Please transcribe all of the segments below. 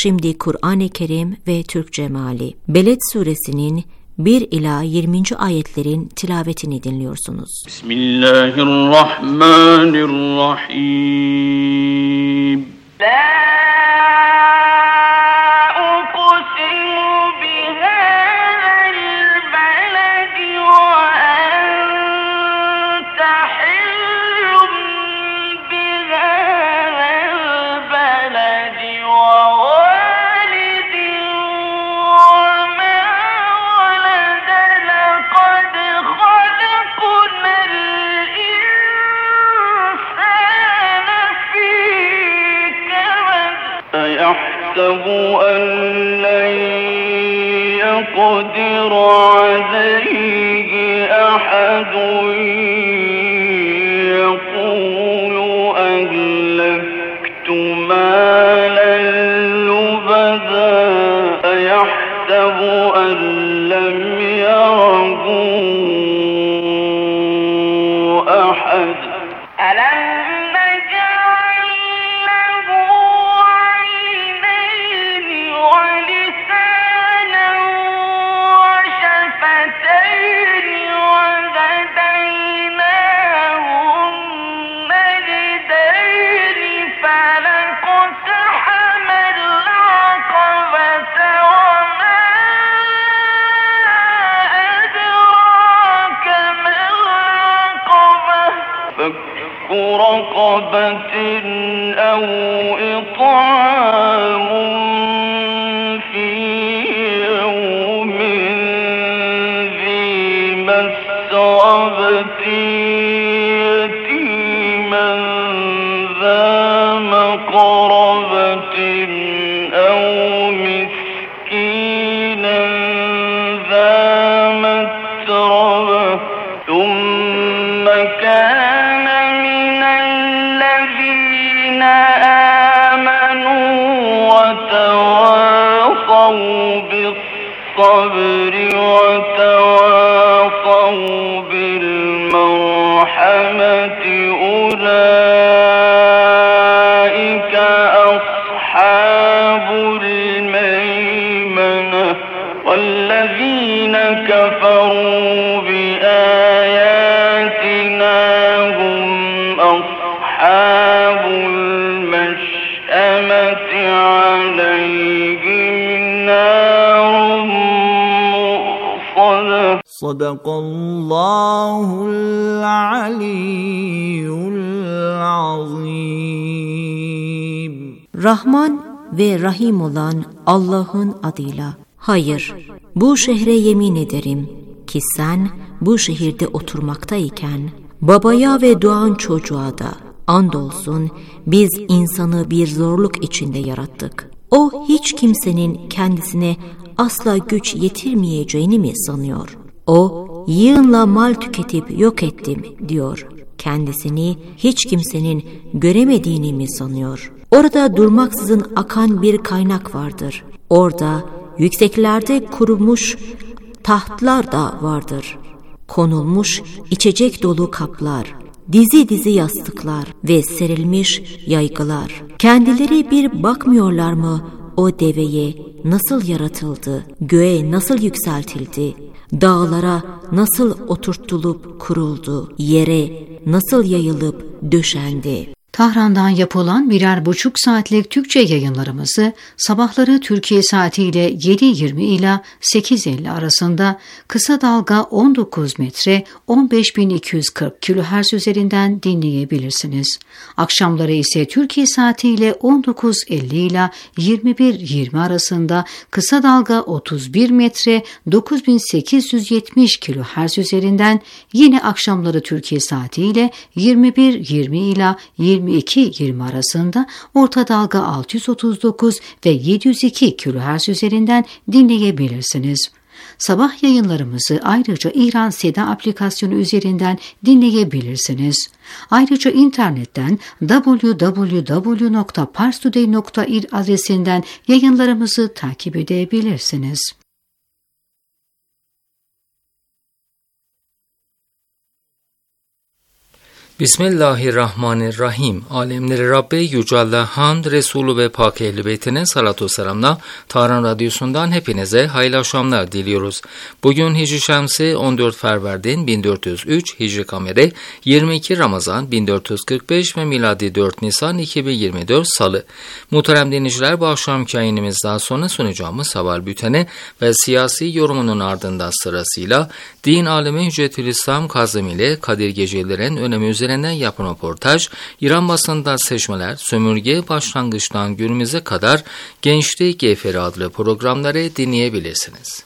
Şimdi Kur'an-ı Kerim ve Türkçe meali. Beled suresinin 1 ila 20. ayetlerin tilavetini dinliyorsunuz. Bismillahirrahmanirrahim. يحسب أن لن يقدر عليه أحد يقول أهلكت مالا لبدا يحسب أن لم يره أحد رقبة أو إطعام في يوم ذي مسغبة يتيما ذا مقربة أو مسكينا ذا متربة ثم كان بالصبر وتواصوا بالمرحمة أولئك أصحاب الميمنة والذين كفروا بآياتنا هم أصحاب المشأمة عليهم Sadakallahul aliyyul azim. Rahman ve Rahim olan Allah'ın adıyla. Hayır, bu şehre yemin ederim ki sen bu şehirde oturmaktayken babaya ve doğan çocuğa da andolsun biz insanı bir zorluk içinde yarattık. O hiç kimsenin kendisine asla güç yetirmeyeceğini mi sanıyor? O, yığınla mal tüketip yok ettim diyor. Kendisini hiç kimsenin göremediğini mi sanıyor? Orada durmaksızın akan bir kaynak vardır. Orada yükseklerde kurumuş tahtlar da vardır. Konulmuş içecek dolu kaplar, dizi dizi yastıklar ve serilmiş yaygılar. Kendileri bir bakmıyorlar mı o deveye nasıl yaratıldı, göğe nasıl yükseltildi, dağlara nasıl oturtulup kuruldu, yere nasıl yayılıp döşendi. Tahran'dan yapılan 1,5 saatlik Türkçe yayınlarımızı sabahları Türkiye saatiyle 7:20 ila 8:50 arasında kısa dalga 19 metre 15.240 kHz üzerinden dinleyebilirsiniz. Akşamları ise Türkiye saatiyle 19:50 ila 21:20 arasında kısa dalga 31 metre 9870 kHz üzerinden, yine akşamları Türkiye saatiyle 21:20 ila 22:20 arasında orta dalga 639 ve 702 kHz üzerinden dinleyebilirsiniz. Sabah yayınlarımızı ayrıca İran Seda aplikasyonu üzerinden dinleyebilirsiniz. Ayrıca internetten www.parstoday.ir adresinden yayınlarımızı takip edebilirsiniz. Bismillahirrahmanirrahim. Alemleri Rabbi Yüce Allah hamd, Resulü ve Pak Ehl-i Beytine salatu selamla Tahran Radyosu'ndan hepinize hayırlı akşamlar diliyoruz. Bugün Hicri Şemsi 14 Ferverdin 1403, Hicri Kameri 22 Ramazan 1445 ve miladi 4 Nisan 2024 Salı. Muhterem dinleyiciler, bu akşamki yayınımızdan sonra sunacağımız haber bülteni ve siyasi yorumunun ardından sırasıyla din alemi Hüccetül İslam Kazım ile Kadir Gecelilerin önemi üzerinden yapılan röportaj, İran basında seçmeler, sömürge başlangıçtan günümüze kadar Gençlik Geferi adlı programları dinleyebilirsiniz.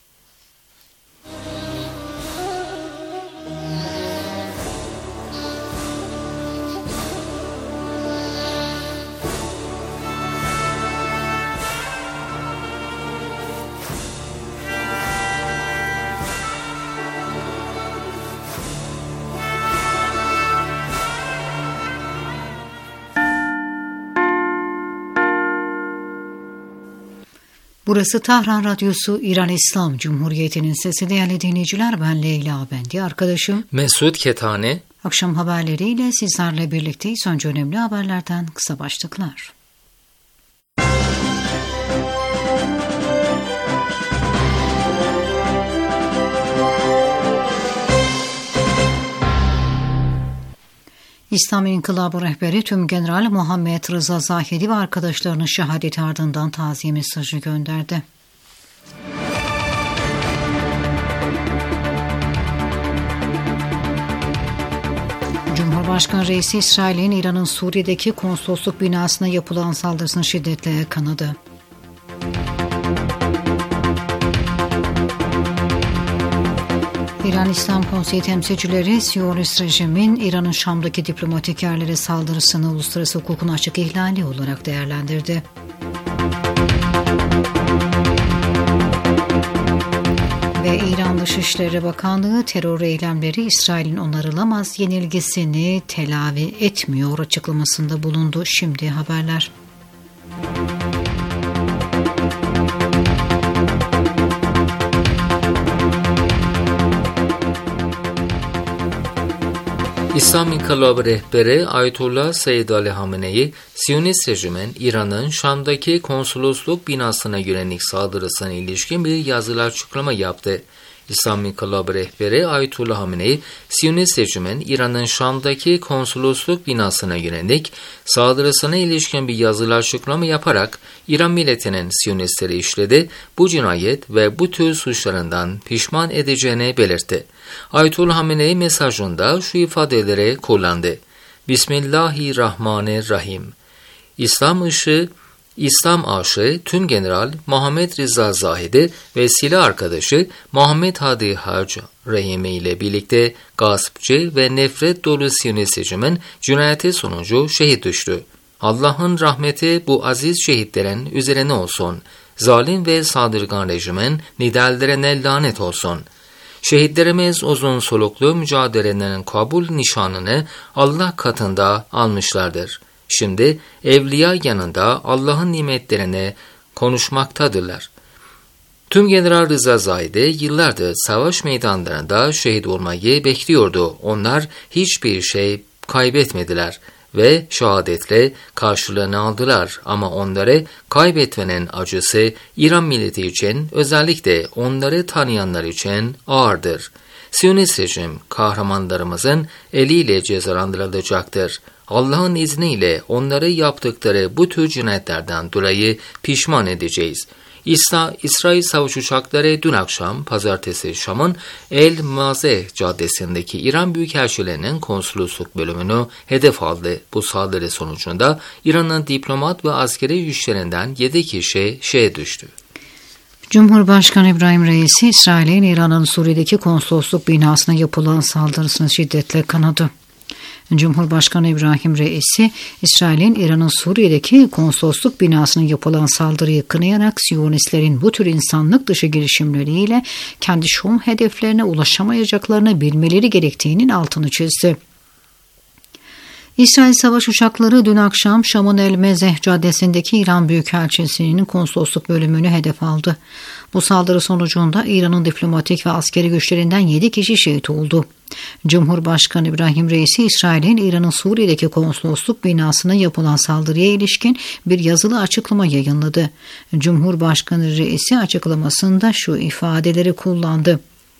Burası Tahran Radyosu, İran İslam Cumhuriyeti'nin sesi. Değerli dinleyiciler, ben Leyla Bendi, arkadaşım Mesut Ketani. Akşam haberleriyle sizlerle birlikteyiz. Önce önemli haberlerden kısa başlıklar. İslam İnkılabı rehberi Tümgeneral Muhammed Rıza Zahedi ve arkadaşlarının şehadeti ardından taziye mesajı gönderdi. Cumhurbaşkanı Reisi İsrail'in İran'ın Suriye'deki konsolosluk binasına yapılan saldırısını şiddetle kınadı. İran İslam Konseyi temsilcileri Siyonist rejimin İran'ın Şam'daki diplomatik yerlere saldırısını uluslararası hukukun açık ihlali olarak değerlendirdi. Ve İran Dışişleri Bakanlığı terör eylemleri İsrail'in onarılamaz yenilgisini telafi etmiyor açıklamasında bulundu. Şimdi haberler. İslam İnkılabı rehberi Ayetullah Seyyid Ali Hamenei, Siyonist rejimin İran'ın Şam'daki konsolosluk binasına yönelik saldırısına ilişkin bir yazılı açıklama yaptı. İslam İnkılabı rehberi Ayetullah Hamenei, Siyonist rejimin İran'ın Şam'daki konsolosluk binasına yönelik saldırısına ilişkin bir yazılı açıklama yaparak İran milletinin Siyonistleri işledi, bu cinayet ve bu tür suçlarından pişman edeceğini belirtti. Ayetullah Hamenei mesajında şu ifadeleri kullandı. Bismillahirrahmanirrahim. İslam aşığı Tümgeneral Muhammed Rıza Zahedi ve silah arkadaşı Muhammed Hadi Hac Rahimi ile birlikte gaspçı ve nefret dolu Siyonist rejimin cinayeti sonucu şehit düştü. Allah'ın rahmeti bu aziz şehitlerin üzerine olsun. Zalim ve saldırgan rejimin liderlerine lanet olsun. Şehitlerimiz uzun soluklu mücadelelerinin kabul nişanını Allah katında almışlardır. Şimdi evliya yanında Allah'ın nimetlerini konuşmaktadırlar. Tümgeneral Rıza Zahedi yıllardır savaş meydanlarında şehit olmayı bekliyordu. Onlar hiçbir şey kaybetmediler ve şehadetle karşılığını aldılar. Ama onları kaybetmenin acısı İran milleti için, özellikle onları tanıyanlar için ağırdır. Siyonist rejim kahramanlarımızın eliyle cezalandırılacaktır. Allah'ın izniyle onları yaptıkları bu tür cinayetlerden dolayı pişman edeceğiz. İsrail savaş uçakları dün akşam pazartesi Şam'ın El Maze caddesindeki İran Büyükelçiliği'nin konsolosluk bölümünü hedef aldı. Bu saldırı sonucunda İran'ın diplomat ve askeri güçlerinden 7 kişi şehit düştü. Cumhurbaşkanı İbrahim Reisi, İsrail'in İran'ın Suriye'deki konsolosluk binasına yapılan saldırısını şiddetle kınadı. Cumhurbaşkanı İbrahim Reisi, İsrail'in İran'ın Suriye'deki konsolosluk binasına yapılan saldırıyı kınayarak Siyonistlerin bu tür insanlık dışı girişimleriyle kendi şom hedeflerine ulaşamayacaklarını bilmeleri gerektiğinin altını çizdi. İsrail savaş uçakları dün akşam Şam'ın El Mezeh caddesindeki İran Büyükelçisi'nin konsolosluk bölümünü hedef aldı. Bu saldırı sonucunda İran'ın diplomatik ve askeri güçlerinden 7 kişi şehit oldu. Cumhurbaşkanı İbrahim Reisi, İsrail'in İran'ın Suriye'deki konsolosluk binasına yapılan saldırıya ilişkin bir yazılı açıklama yayınladı. Cumhurbaşkanı Reisi açıklamasında şu ifadeleri kullandı.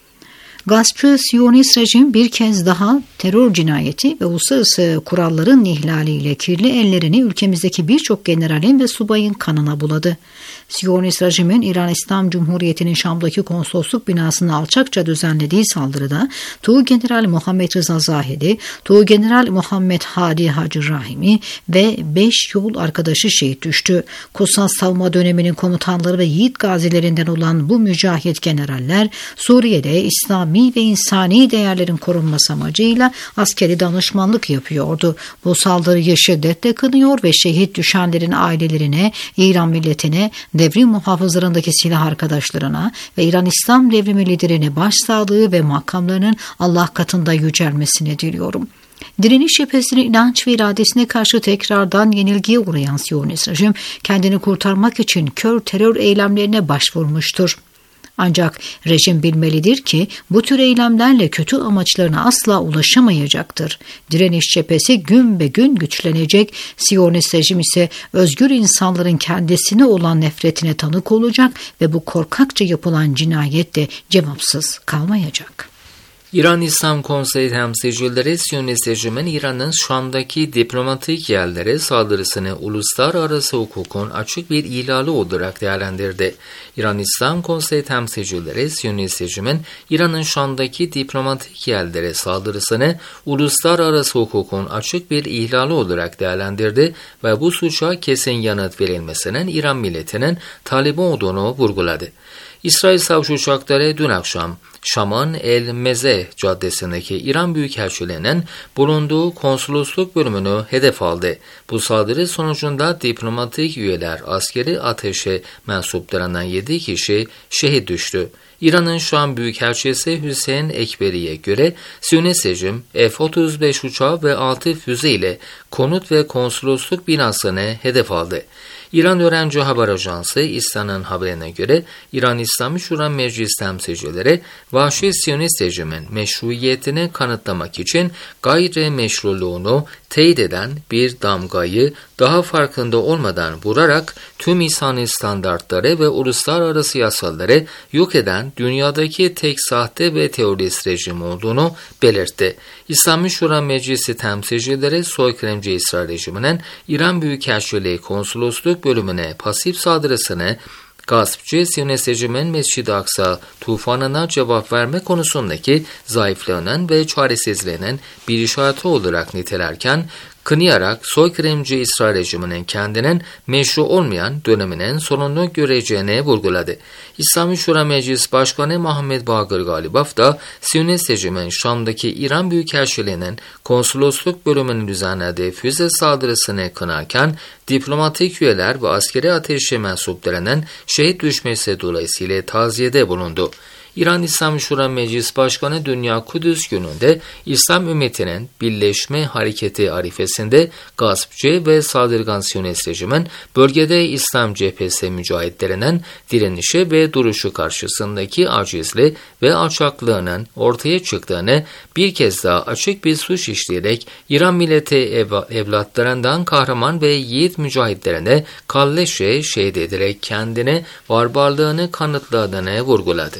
Gaspçı Siyonist rejim bir kez daha terör cinayeti ve uluslararası kuralların ihlaliyle kirli ellerini ülkemizdeki birçok generalin ve subayın kanına buladı. Siyonist rejimin İran İslam Cumhuriyeti'nin Şam'daki konsolosluk binasına alçakça düzenlediği saldırıda Tuğgeneral Muhammed Rıza Zahedi, Tuğgeneral Muhammed Hadi Hacı Rahimi ve 5 yol arkadaşı şehit düştü. Kutsal Savunma döneminin komutanları ve yiğit gazilerinden olan bu mücahit generaller Suriye'de İslami ve insani değerlerin korunması amacıyla askeri danışmanlık yapıyordu. Bu saldırıyı şiddetle kınıyor ve şehit düşenlerin ailelerine, İran milletine, devrim muhafızlarındaki silah arkadaşlarına ve İran İslam devrimi liderine başsağlığı ve makamlarının Allah katında yücelmesini diliyorum. Direniş cephesinin inanç ve iradesine karşı tekrardan yenilgiye uğrayan Siyonist rejim kendini kurtarmak için kör terör eylemlerine başvurmuştur. Ancak rejim bilmelidir ki bu tür eylemlerle kötü amaçlarına asla ulaşamayacaktır. Direniş cephesi gün be gün güçlenecek, Siyonist rejim ise özgür insanların kendisine olan nefretine tanık olacak ve bu korkakça yapılan cinayet de cevapsız kalmayacak. İran İslam Konseyi temsilcileri Siyonist rejimin İran'ın Şam'daki diplomatik yerlere saldırısını uluslararası hukukun açık bir ihlali olarak değerlendirdi. İran İslam Konseyi temsilcileri Siyonist rejimin İran'ın Şam'daki diplomatik yerlere saldırısını uluslararası hukukun açık bir ihlali olarak değerlendirdi ve bu suça kesin yanıt verilmesinin İran milletinin talebi olduğunu vurguladı. İsrail savaş uçakları dün akşam Şam'ın El Mezeh caddesindeki İran Büyükelçiliğinin bulunduğu konsolosluk bölümünü hedef aldı. Bu saldırı sonucunda diplomatik üyeler askeri ateşe mensuplarından 7 kişi şehit düştü. İran'ın Şam Büyükelçisi Hüseyin Ekberi'ye göre Siyonist rejim F-35 uçağı ve 6 füze ile konut ve konsolosluk binasını hedef aldı. İran Öğrenci Haber Ajansı İSNA'nın haberine göre İran İslami Şura Meclis temsilcileri vahşi Siyonist rejimin meşruiyetini kanıtlamak için gayrimeşruluğunu teyit eden bir damgayı daha farkında olmadan vurarak tüm insani standartları ve uluslararası yasaları yok eden dünyadaki tek sahte ve terörist rejim olduğunu belirtti. İslami Şura Meclisi temsilcileri soykırımcı İsrail rejiminin İran Büyükelçiliği konsolosluk bölümüne pasif saldırısını gaspçı Siyonist rejimin Mescid-i Aksa tufanına cevap verme konusundaki zayıflığının ve çaresizliğinin bir işareti olarak nitelerken, kınayarak soykırımcı İsrail rejiminin kendinin meşru olmayan döneminin sonunu göreceğini vurguladı. İslami Şura Meclis Başkanı Muhammed Bagir Galibaf da Siyonist rejimin Şam'daki İran Büyükelçiliğinin konsolosluk bölümünün düzenlediği füze saldırısını kınarken diplomatik üyeler ve askeri ateşi mensuplarının şehit düşmesi dolayısıyla taziyede bulundu. İran İslam Şura Meclis Başkanı Dünya Kudüs gününde İslam ümmetinin birleşme hareketi arifesinde gaspçı ve saldırgan Siyonist rejimin bölgede İslam cephesi mücahitlerinin direnişi ve duruşu karşısındaki acizli ve alçaklığının ortaya çıktığını bir kez daha açık bir suç işleyerek İran milleti evlatlarından kahraman ve yiğit mücahitlerine kalleşe şehit ederek kendini barbarlığını kanıtladığını vurguladı.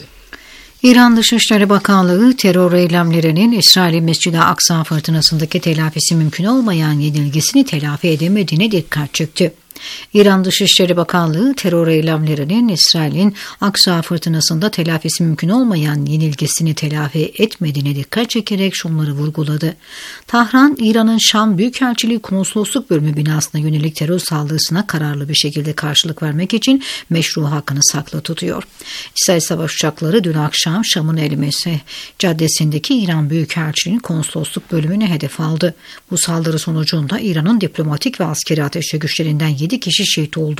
İran Dışişleri Bakanlığı terör eylemlerinin İsrail'in Mescid-i Aksa fırtınasındaki telafisi mümkün olmayan yenilgisini telafi edemediğine dikkat çekti. İran Dışişleri Bakanlığı terör eylemlerinin İsrail'in Aksa fırtınasında telafisi mümkün olmayan yenilgisini telafi etmediğine dikkat çekerek şunları vurguladı. Tahran, İran'ın Şam Büyükelçiliği Konsolosluk Bölümü binasına yönelik terör saldırısına kararlı bir şekilde karşılık vermek için meşru hakkını saklı tutuyor. İsrail savaş uçakları dün akşam Şam'ın El Mezeh caddesindeki İran Büyükelçiliği Konsolosluk Bölümüne hedef aldı. Bu saldırı sonucunda İran'ın diplomatik ve askeri ateşe güçlerinden 7 kişi şehit oldu.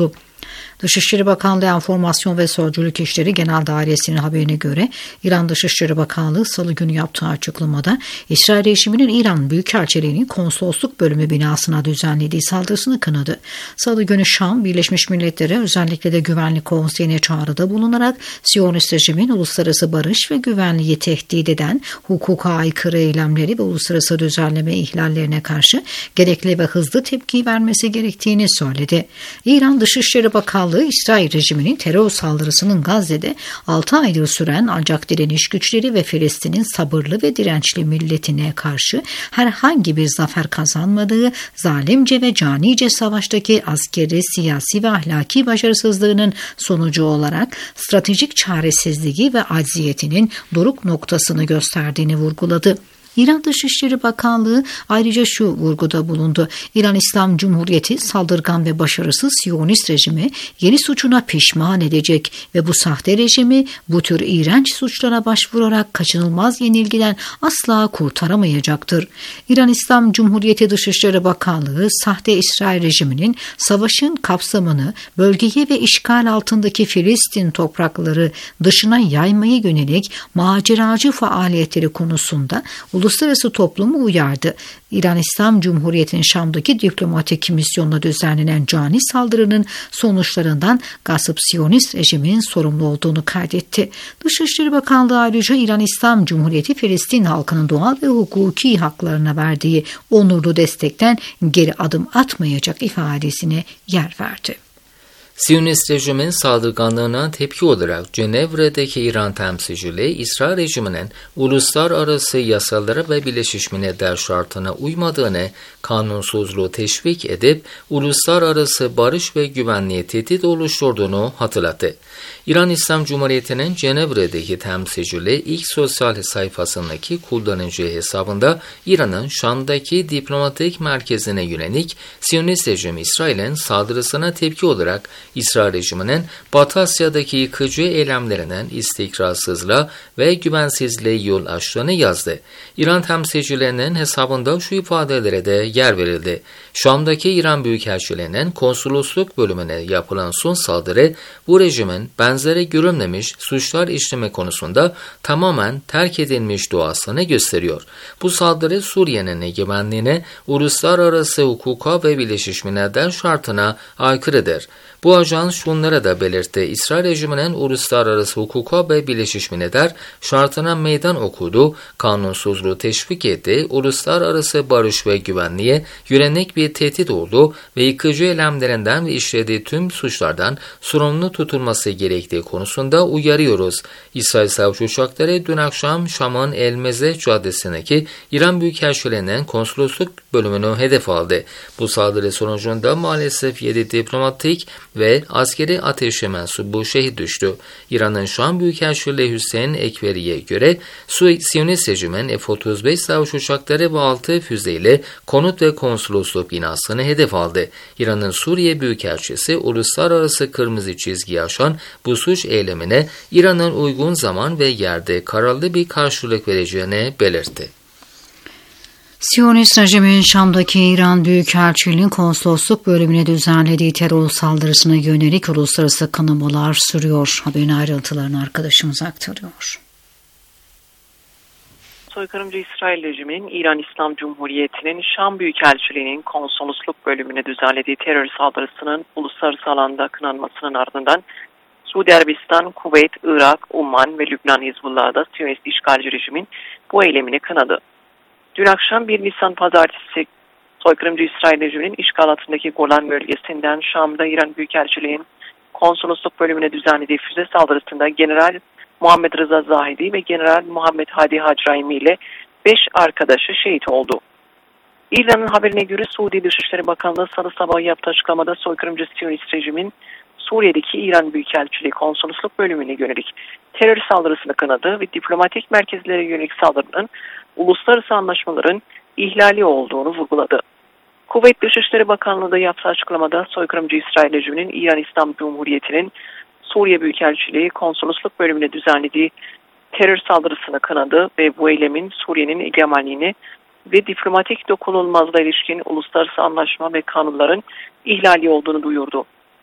Dışişleri Bakanlığı Enformasyon ve Sözcülük İşleri Genel Dairesi'nin haberine göre İran Dışişleri Bakanlığı Salı günü yaptığı açıklamada İsrail rejiminin İran Büyükelçiliği'nin konsolosluk bölümü binasına düzenlediği saldırısını kınadı. Salı günü Şam, Birleşmiş Milletler'e özellikle de Güvenlik Konseyi'ne çağrıda bulunarak Siyonist rejimin uluslararası barış ve güvenliği tehdit eden hukuka aykırı eylemleri ve uluslararası düzenleme ihlallerine karşı gerekli ve hızlı tepki vermesi gerektiğini söyledi. İran Dışişleri Bakanlığı, İsrail rejiminin terör saldırısının Gazze'de 6 aydır süren ancak direniş güçleri ve Filistin'in sabırlı ve dirençli milletine karşı herhangi bir zafer kazanmadığı, zalimce ve canice savaştaki askeri, siyasi ve ahlaki başarısızlığının sonucu olarak stratejik çaresizliği ve acziyetinin doruk noktasını gösterdiğini vurguladı. İran Dışişleri Bakanlığı ayrıca şu vurguda bulundu. İran İslam Cumhuriyeti saldırgan ve başarısız Siyonist rejimi yeni suçuna pişman edecek ve bu sahte rejimi bu tür iğrenç suçlara başvurarak kaçınılmaz yenilgiden asla kurtaramayacaktır. İran İslam Cumhuriyeti Dışişleri Bakanlığı sahte İsrail rejiminin savaşın kapsamını bölgeye ve işgal altındaki Filistin toprakları dışına yaymaya yönelik maceracı faaliyetleri konusunda uluslararası toplumu uyardı. İran İslam Cumhuriyeti'nin Şam'daki diplomatik misyonuna düzenlenen cani saldırının sonuçlarından gasp Siyonist rejimin sorumlu olduğunu kaydetti. Dışişleri Bakanlığı ayrıca İran İslam Cumhuriyeti Filistin halkının doğal ve hukuki haklarına verdiği onurlu destekten geri adım atmayacak ifadesine yer verdi. Siyonist rejimin saldırganlığına tepki olarak Cenevre'deki İran temsilciliği, İsrail rejiminin uluslararası yasalara ve Birleşmiş Milletler şartına uymadığını, kanunsuzluğu teşvik edip uluslararası barış ve güvenliğe tehdit oluşturduğunu hatırlattı. İran İslam Cumhuriyeti'nin Cenevre'deki temsilciliği ilk sosyal sayfasındaki kullanıcı hesabında İran'ın Şam'daki diplomatik merkezine yönelik Siyonist rejim İsrail'in saldırısına tepki olarak İsrail rejiminin Batı Asya'daki yıkıcı eylemlerinden istikrarsızlığa ve güvensizliğe yol açtığını yazdı. İran temsilcilerinin hesabında şu ifadelere de yer verildi. Şam'daki İran Büyükelçiliği'nin konsolosluk bölümüne yapılan son saldırı, bu rejimin benzeri görülmemiş suçlar işleme konusunda tamamen terk edilmiş doğasını gösteriyor. Bu saldırı Suriye'nin egemenliğine, uluslararası hukuka ve Birleşmiş Milletler şartına aykırıdır. Bu ajans şunlara da belirtti. İsrail rejiminin uluslararası hukuka ve Birleşmiş Milletler şartına meydan okudu, kanunsuzluğu teşvik etti, uluslararası barış ve güvenliğe yönelik bir tehdit oldu ve yıkıcı eylemlerinden ve işlediği tüm suçlardan sorumlu tutulması gerektiği konusunda uyarıyoruz. İsrail Savaş Uçakları dün akşam Şam'ın El Meze Caddesi'ndeki İran Büyükelçiliği'nin konsolosluk bölümünü hedef aldı. Bu saldırı sonucunda maalesef 7 diplomatik ve askeri ateşe mensubu şehit düştü. İran'ın Şam Büyükelçiliği Hüseyin Ekberi'ye göre Siyonist rejimin F-35 savaş uçakları ve 6 füzeyle konut ve konsolosluk binasını hedef aldı. İran'ın Suriye Büyükelçisi uluslararası kırmızı çizgiyi aşan bu suç eylemine İran'ın uygun zaman ve yerde kararlı bir karşılık vereceğini belirtti. Siyonist rejimin Şam'daki İran Büyükelçiliği'nin konsolosluk bölümüne düzenlediği terör saldırısına yönelik uluslararası kınamalar sürüyor. Haberin ayrıntılarını arkadaşımız aktarıyor. Soykırımcı İsrail rejiminin İran İslam Cumhuriyeti'nin Şam Büyükelçiliği'nin konsolosluk bölümüne düzenlediği terör saldırısının uluslararası alanda kınanmasının ardından Suudi Arabistan, Kuveyt, Irak, Umman ve Lübnan Hizbullah'da Siyonist işgalci rejimin bu eylemini kınadı. Dün akşam 1 Nisan Pazartesi soykırımcı İsrail rejiminin işgal altındaki Golan bölgesinden Şam'da İran Büyükelçiliği'nin konsolosluk bölümüne düzenlediği füze saldırısında General Muhammed Rıza Zahidi ve General Muhammed Hadi Hacraimi ile 5 arkadaşı şehit oldu. İran'ın haberine göre Suudi Dışişleri Bakanlığı Salı sabahı yaptığı açıklamada soykırımcı Siyonist rejimin Suriye'deki İran Büyükelçiliği konsolosluk bölümüne yönelik terör saldırısını kınadı ve diplomatik merkezlere yönelik saldırının uluslararası anlaşmaların ihlali olduğunu vurguladı. Kuveyt Dışişleri Bakanlığı da yaptığı açıklamada soykırımcı İsrail rejiminin İran İslam Cumhuriyeti'nin Suriye Büyükelçiliği konsolosluk bölümüne düzenlediği terör saldırısını kınadı ve bu eylemin Suriye'nin egemenliğini ve diplomatik dokunulmazlığa ilişkin uluslararası anlaşma ve kanunların ihlali olduğunu duyurdu.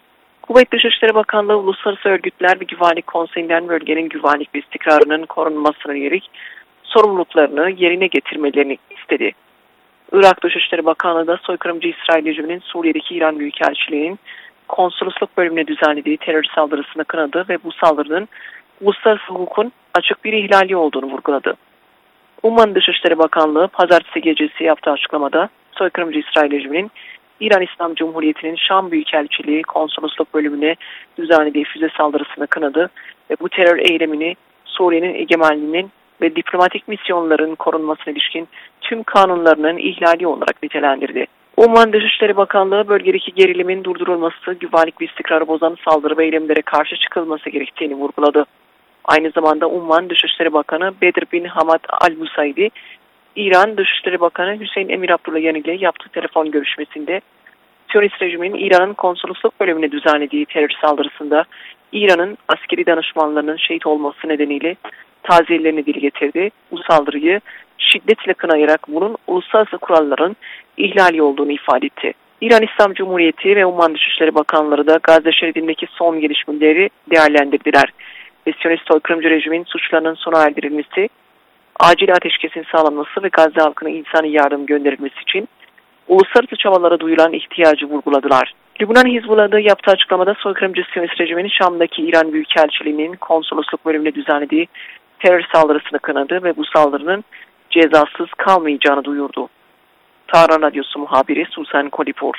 Kuveyt Dışişleri Bakanlığı uluslararası örgütler ve güvenlik konseyinden bölgenin güvenlik ve istikrarının korunmasına yönelik sorumluluklarını yerine getirmelerini istedi. Irak Dışişleri Bakanlığı da soykırımcı İsrail rejiminin Suriye'deki İran Büyükelçiliği'nin konsolosluk bölümüne düzenlediği terör saldırısını kınadı ve bu saldırının uluslararası hukukun açık bir ihlali olduğunu vurguladı. Umman Dışişleri Bakanlığı pazartesi gecesi yaptığı açıklamada soykırımcı İsrail rejiminin İran İslam Cumhuriyeti'nin Şam Büyükelçiliği konsolosluk bölümüne düzenlediği füze saldırısını kınadı ve bu terör eylemini Suriye'nin egemenliğinin ve diplomatik misyonların korunmasına ilişkin tüm kanunlarının ihlali olarak nitelendirdi. Umman Dışişleri Bakanlığı bölgedeki gerilimin durdurulması, güvenlik ve istikrarı bozan saldırı ve eylemlere karşı çıkılması gerektiğini vurguladı. Aynı zamanda Umman Dışişleri Bakanı Bedir bin Hamad al-Busaidi, İran Dışişleri Bakanı Hüseyin Emir Abdullahian ile yaptığı telefon görüşmesinde Siyonist rejimin İran'ın konsolosluk bölümüne düzenlediği terör saldırısında İran'ın askeri danışmanlarının şehit olması nedeniyle taziyelerini dile getirdi. Bu saldırıyı şiddetle kınayarak bunun uluslararası kuralların ihlali olduğunu ifade etti. İran İslam Cumhuriyeti ve Umman Dışişleri Bakanları da Gazze şeridindeki son gelişmeleri değerlendirdiler. Ve Siyonist soykırımcı rejimin suçlarının sona erdirilmesi, acil ateşkesin sağlanması ve Gazze halkına insani yardım gönderilmesi için uluslararası çabalara duyulan ihtiyacı vurguladılar. Lübnan Hizbullah'da yaptığı açıklamada soykırımcı Siyonist rejiminin Şam'daki İran Büyükelçiliği'nin konsolosluk bölümüne düzenlediği terör saldırısını kınadı ve bu saldırının cezasız kalmayacağını duyurdu. Tahran Radyosu muhabiri Susan Kolipur.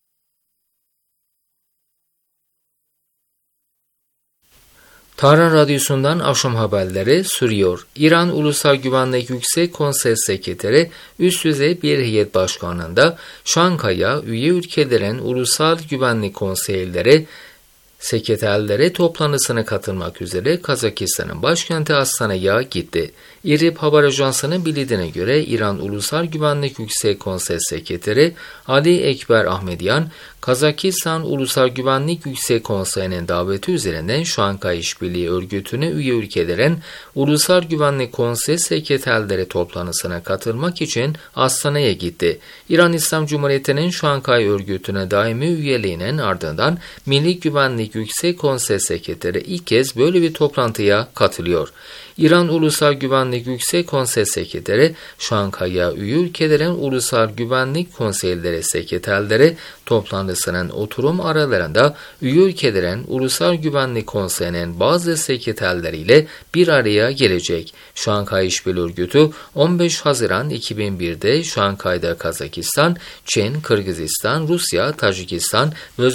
Tahran Radyosu'ndan akşam haberleri sürüyor. İran Ulusal Güvenlik Yüksek Konsey Sekreteri üst düzey bir heyet başkanlığında Şanghay'a üye ülkelerin Ulusal Güvenlik Konseyleri sekreterleri toplantısına katılmak üzere Kazakistan'ın başkenti Astana'ya gitti. İRIB haber ajansının bildirdiğine göre İran Ulusal Güvenlik Yüksek Konsey Sekreteri Ali Ekber Ahmedyan, Kazakistan Ulusal Güvenlik Yüksek Konseyi'nin daveti üzerinden Şanghay İşbirliği Örgütü'ne üye ülkelerin Ulusal Güvenlik Konsey Sekreterleri toplantısına katılmak için Astana'ya gitti. İran İslam Cumhuriyeti'nin Şanghay Örgütü'ne daimi üyeliğinin ardından Milli Güvenlik Yüksek Konsey Sekreteri ilk kez böyle bir toplantıya katılıyor. İran Ulusal Güvenlik Yüksek Konsey Sekreteri, Şanghay'a üye ülkelerin Ulusal Güvenlik Konseyleri Sekreterleri toplantısının oturum aralarında üye ülkelerin Ulusal Güvenlik Konseyi'nin bazı sekreterleriyle bir araya gelecek. Şanghay İşbirliği Örgütü 15 Haziran 2001'de Şanghay'da Kazakistan, Çin, Kırgızistan, Rusya, Tacikistan ve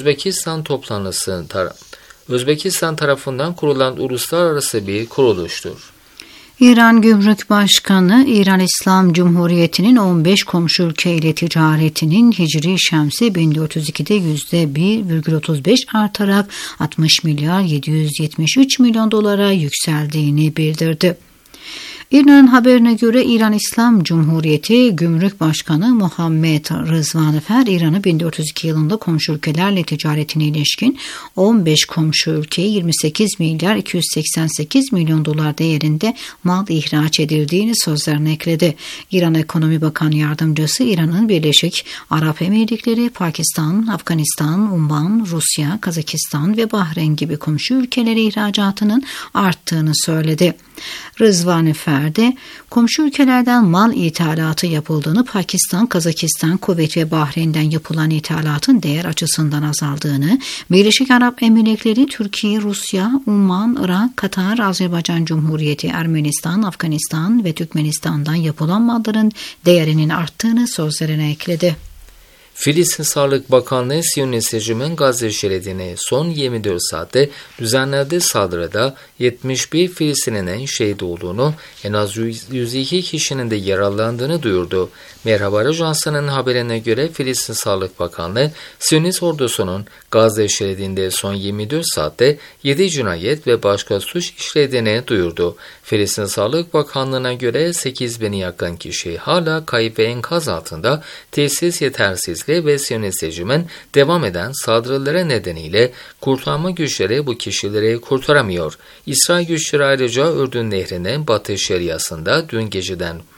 Özbekistan tarafından kurulan uluslararası bir kuruluştur. İran Gümrük Başkanı, İran İslam Cumhuriyeti'nin 15 komşu ülke ile ticaretinin Hicri Şemsi 1402'de %1,35 artarak 60 milyar 773 milyon dolara yükseldiğini bildirdi. İran'ın haberine göre İran İslam Cumhuriyeti Gümrük Başkanı Muhammed Rızvanefer, İran'ı 1402 yılında komşu ülkelerle ticaretine ilişkin 15 komşu ülkeye 28 milyar 288 milyon dolar değerinde mal ihraç edildiğini sözlerine ekledi. İran Ekonomi Bakan Yardımcısı, İran'ın Birleşik Arap Emirlikleri, Pakistan, Afganistan, Umman, Rusya, Kazakistan ve Bahreyn gibi komşu ülkelere ihracatının arttığını söyledi. Rızvanefer de komşu ülkelerden mal ithalatı yapıldığını, Pakistan, Kazakistan, Kuveyt ve Bahreyn'den yapılan ithalatın değer açısından azaldığını, Birleşik Arap Emirlikleri, Türkiye, Rusya, Umman, Irak, Katar, Azerbaycan Cumhuriyeti, Ermenistan, Afganistan ve Türkmenistan'dan yapılan malların değerinin arttığını sözlerine ekledi. Filistin Sağlık Bakanlığı, Siyonist rejimin Gazze şeridine son 24 saatte düzenlediği saldırıda 71 Filistinli'nin şehit olduğunu, en az 102 kişinin de yaralandığını duyurdu. Merhaba Ajansı'nın haberine göre Filistin Sağlık Bakanlığı, Siyonist ordusunun Gazze şeridinde son 24 saatte 7 cinayet ve başka suç işlediğini duyurdu. Filistin Sağlık Bakanlığı'na göre 8.000'e yakın kişi hala kayıp ve enkaz altında, tesis yetersizliği ve Siyonist rejimin devam eden saldırıları nedeniyle kurtarma güçleri bu kişileri kurtaramıyor. İsrail güçleri ayrıca Ürdün Nehri'nin batı şeriasında dün geceden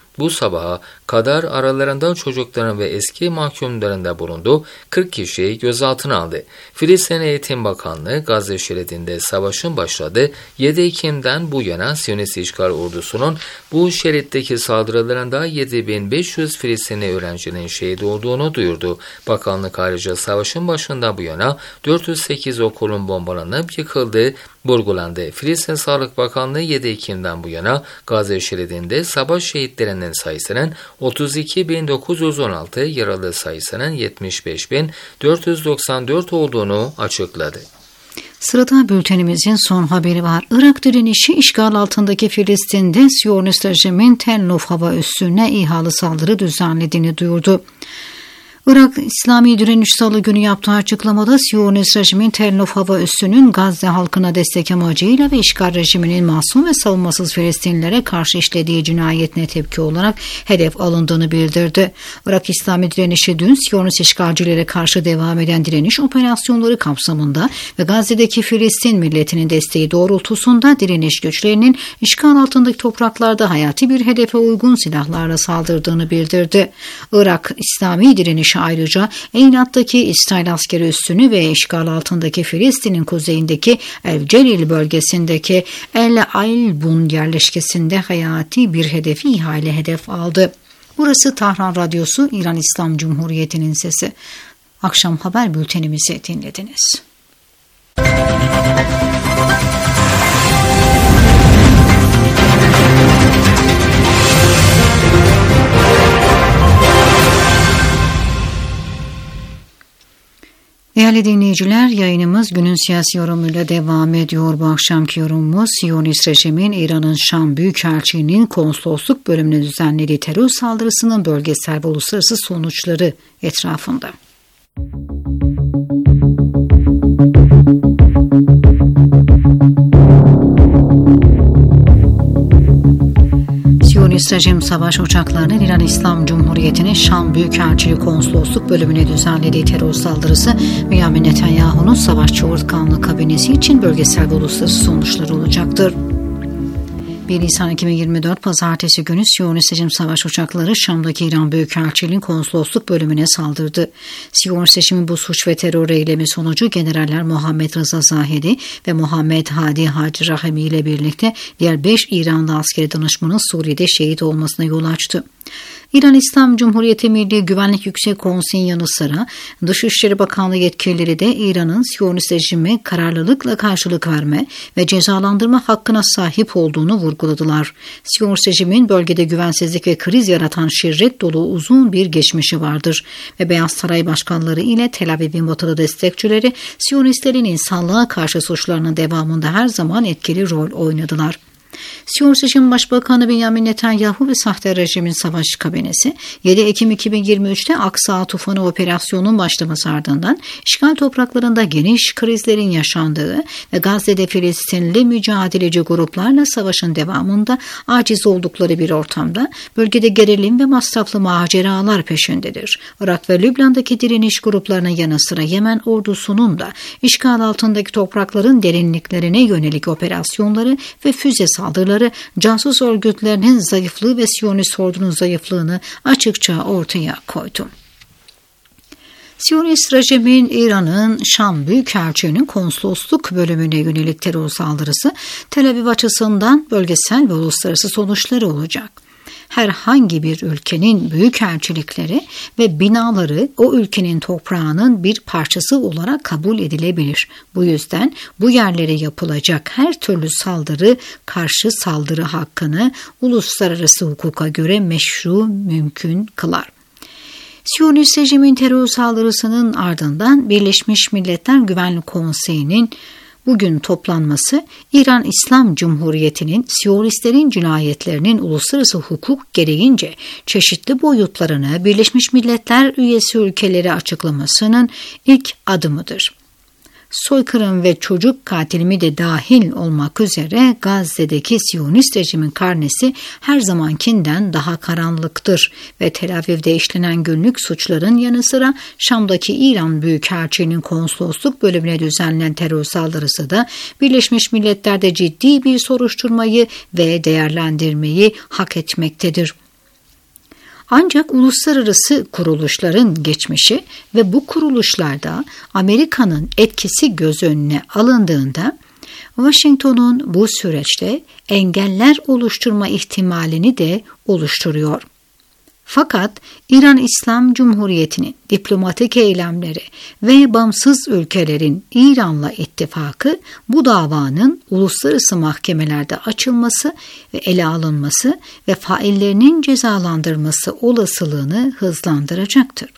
bu sabaha kadar aralarında çocukların ve eski mahkumların da bulunduğu 40 kişiyi gözaltına aldı. Filistin Eğitim Bakanlığı Gazze şeridinde savaşın başladığı 7 Ekim'den bu yana Siyonist işgal ordusunun bu şeritteki saldırılarında 7500 Filistinli öğrencinin şehit olduğunu duyurdu. Bakanlık ayrıca savaşın başından bu yana 408 okulun bombalanıp yıkıldığı vurgulandı. Filistin Sağlık Bakanlığı 7 Ekim'den bu yana Gazze şeridinde savaş şehitlerinin sayısının 32.916, yaralı sayısının 75.494 olduğunu açıkladı. Sırada bültenimizin son haberi var. Irak direnişi işgal altındaki Filistin'de Siyonist rejimin Tel Nov hava üssüne İHA'lı saldırı düzenlediğini duyurdu. Irak İslami Direniş Salı günü yaptığı açıklamada Siyonist rejimin Tel Nov hava üssünün Gazze halkına destek amacıyla ve işgal rejiminin masum ve savunmasız Filistinlilere karşı işlediği cinayetine tepki olarak hedef alındığını bildirdi. Irak İslami Direnişi dün Siyonist işgalcilere karşı devam eden direniş operasyonları kapsamında ve Gazze'deki Filistin milletinin desteği doğrultusunda direniş güçlerinin işgal altındaki topraklarda hayati bir hedefe uygun silahlarla saldırdığını bildirdi. Irak İslami Direniş ayrıca Eynat'taki İsrail askeri üssünü ve işgal altındaki Filistin'in kuzeyindeki El Celil bölgesindeki El Ailbun yerleşkesinde hayati bir hedefi İHA ile hedef aldı. Burası Tahran Radyosu, İran İslam Cumhuriyeti'nin sesi. Akşam haber bültenimizi dinlediniz. Değerli dinleyiciler, yayınımız günün siyasi yorumuyla devam ediyor. Bu akşamki yorumumuz Siyonist rejimin İran'ın Şam Büyükelçiliğinin konsolosluk bölümüne düzenlediği terör saldırısının bölgesel ve uluslararası sonuçları etrafında. Siyonist rejim savaş uçaklarının İran İslam Cumhuriyeti'nin Şam Büyükelçiliği Konsolosluk bölümüne düzenlediği terör saldırısı Benjamin Netanyahu'nun savaşçı organlığı kabinesi için bölgesel ve uluslararası sonuçları olacaktır. 1 Nisan 2024 Pazartesi günü Siyonist rejim savaş uçakları Şam'daki İran Büyükelçiliği'nin konsolosluk bölümüne saldırdı. Siyonist rejimin bu suç ve terör eylemi sonucu generaller Muhammed Rıza Zahedi ve Muhammed Hadi Hacı Rahimi ile birlikte diğer 5 İranlı askeri danışmanın Suriye'de şehit olmasına yol açtı. İran İslam Cumhuriyeti Milli Güvenlik Yüksek Konseyi'nin yanı sıra Dışişleri Bakanlığı yetkilileri de İran'ın Siyonist rejime kararlılıkla karşılık verme ve cezalandırma hakkına sahip olduğunu vurguladılar. Siyonist rejimin bölgede güvensizlik ve kriz yaratan şiddet dolu uzun bir geçmişi vardır ve Beyaz Saray başkanları ile Tel Aviv'in batılı destekçileri Siyonistlerin insanlığa karşı suçlarının devamında her zaman etkili rol oynadılar. Siyonist rejim Başbakanı Benjamin Netanyahu ve sahte rejimin savaş kabinesi 7 Ekim 2023'te Aksa Tufanı operasyonunun başlaması ardından işgal topraklarında geniş krizlerin yaşandığı ve Gazze'de Filistinli mücadeleci gruplarla savaşın devamında aciz oldukları bir ortamda bölgede gerilim ve masraflı maceralar peşindedir. Irak ve Lübnan'daki direniş gruplarının yanı sıra Yemen ordusunun da işgal altındaki toprakların derinliklerine yönelik operasyonları ve füze saldırıları casus örgütlerinin zayıflığı ve Siyonist ordunun zayıflığını açıkça ortaya koydu. Siyonist rejimin İran'ın Şam Büyükelçiliğinin konsolosluk bölümüne yönelik terör saldırısı Tel Aviv açısından bölgesel ve uluslararası sonuçları olacak. Herhangi bir ülkenin büyükelçilikleri ve binaları o ülkenin toprağının bir parçası olarak kabul edilebilir. Bu yüzden bu yerlere yapılacak her türlü saldırı, karşı saldırı hakkını uluslararası hukuka göre meşru mümkün kılar. Siyonist rejimin terör saldırısının ardından Birleşmiş Milletler Güvenlik Konseyi'nin bugün toplanması İran İslam Cumhuriyeti'nin Siyonistlerin cinayetlerinin uluslararası hukuk gereğince çeşitli boyutlarını Birleşmiş Milletler üyesi ülkeleri açıklamasının ilk adımıdır. Soykırım ve çocuk katilimi de dahil olmak üzere Gazze'deki Siyonist rejimin karnesi her zamankinden daha karanlıktır ve Tel Aviv'de işlenen günlük suçların yanı sıra Şam'daki İran Büyükelçiliğinin konsolosluk bölümüne düzenlenen terör saldırısı da Birleşmiş Milletler'de ciddi bir soruşturmayı ve değerlendirmeyi hak etmektedir. Ancak uluslararası kuruluşların geçmişi ve bu kuruluşlarda Amerika'nın etkisi göz önüne alındığında Washington'un bu süreçte engeller oluşturma ihtimalini de oluşturuyor. Fakat İran İslam Cumhuriyeti'nin diplomatik eylemleri ve bağımsız ülkelerin İran'la ittifakı bu davanın uluslararası mahkemelerde açılması ve ele alınması ve faillerinin cezalandırılması olasılığını hızlandıracaktır.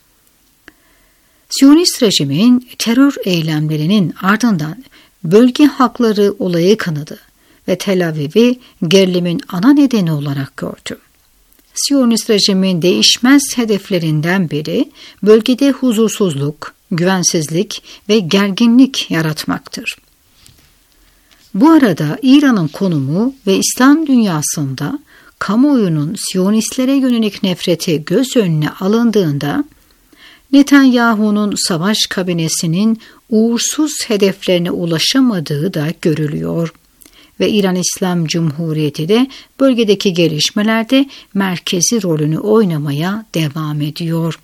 Siyonist rejimin terör eylemlerinin ardından bölge halkları olayı kınadı ve Tel Aviv'i gerilimin ana nedeni olarak gördü. Siyonist rejimin değişmez hedeflerinden biri bölgede huzursuzluk, güvensizlik ve gerginlik yaratmaktır. Bu arada İran'ın konumu ve İslam dünyasında kamuoyunun Siyonistlere yönelik nefreti göz önüne alındığında Netanyahu'nun savaş kabinesinin uğursuz hedeflerine ulaşamadığı da görülüyor. Ve İran İslam Cumhuriyeti de bölgedeki gelişmelerde merkezi rolünü oynamaya devam ediyor.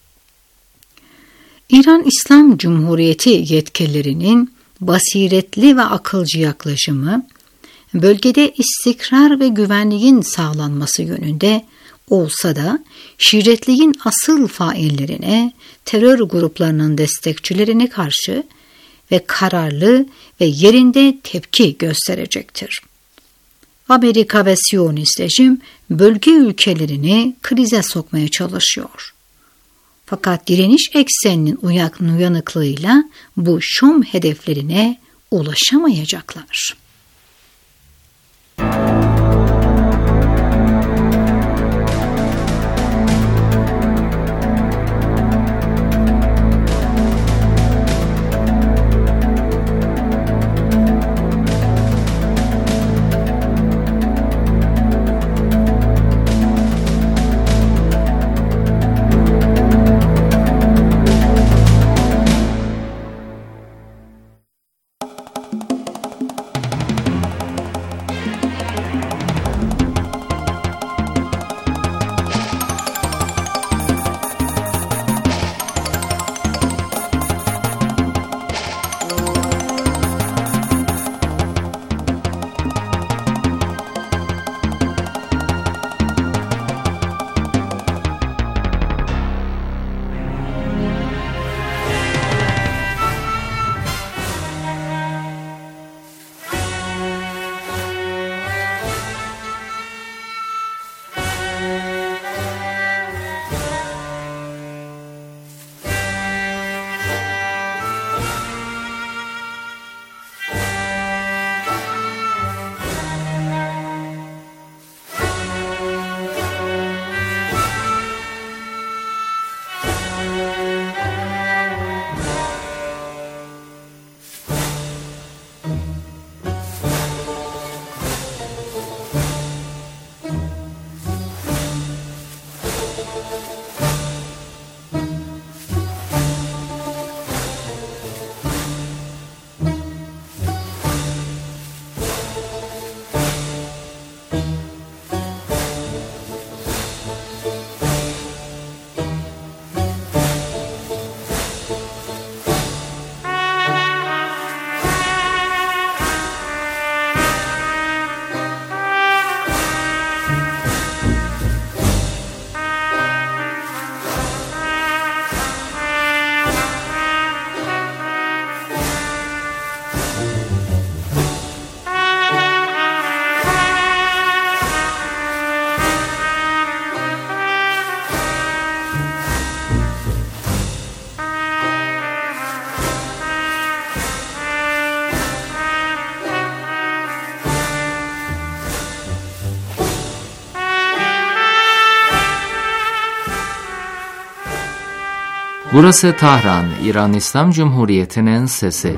İran İslam Cumhuriyeti yetkililerinin basiretli ve akılcı yaklaşımı, bölgede istikrar ve güvenliğin sağlanması yönünde olsa da şiddetliğin asıl faillerine, terör gruplarının destekçilerine karşı ve kararlı ve yerinde tepki gösterecektir. Amerika ve Siyonist rejim bölge ülkelerini krize sokmaya çalışıyor. Fakat direniş ekseninin uyanıklığıyla bu şom hedeflerine ulaşamayacaklar. Burası Tahran, İran İslam Cumhuriyeti'nin sesi.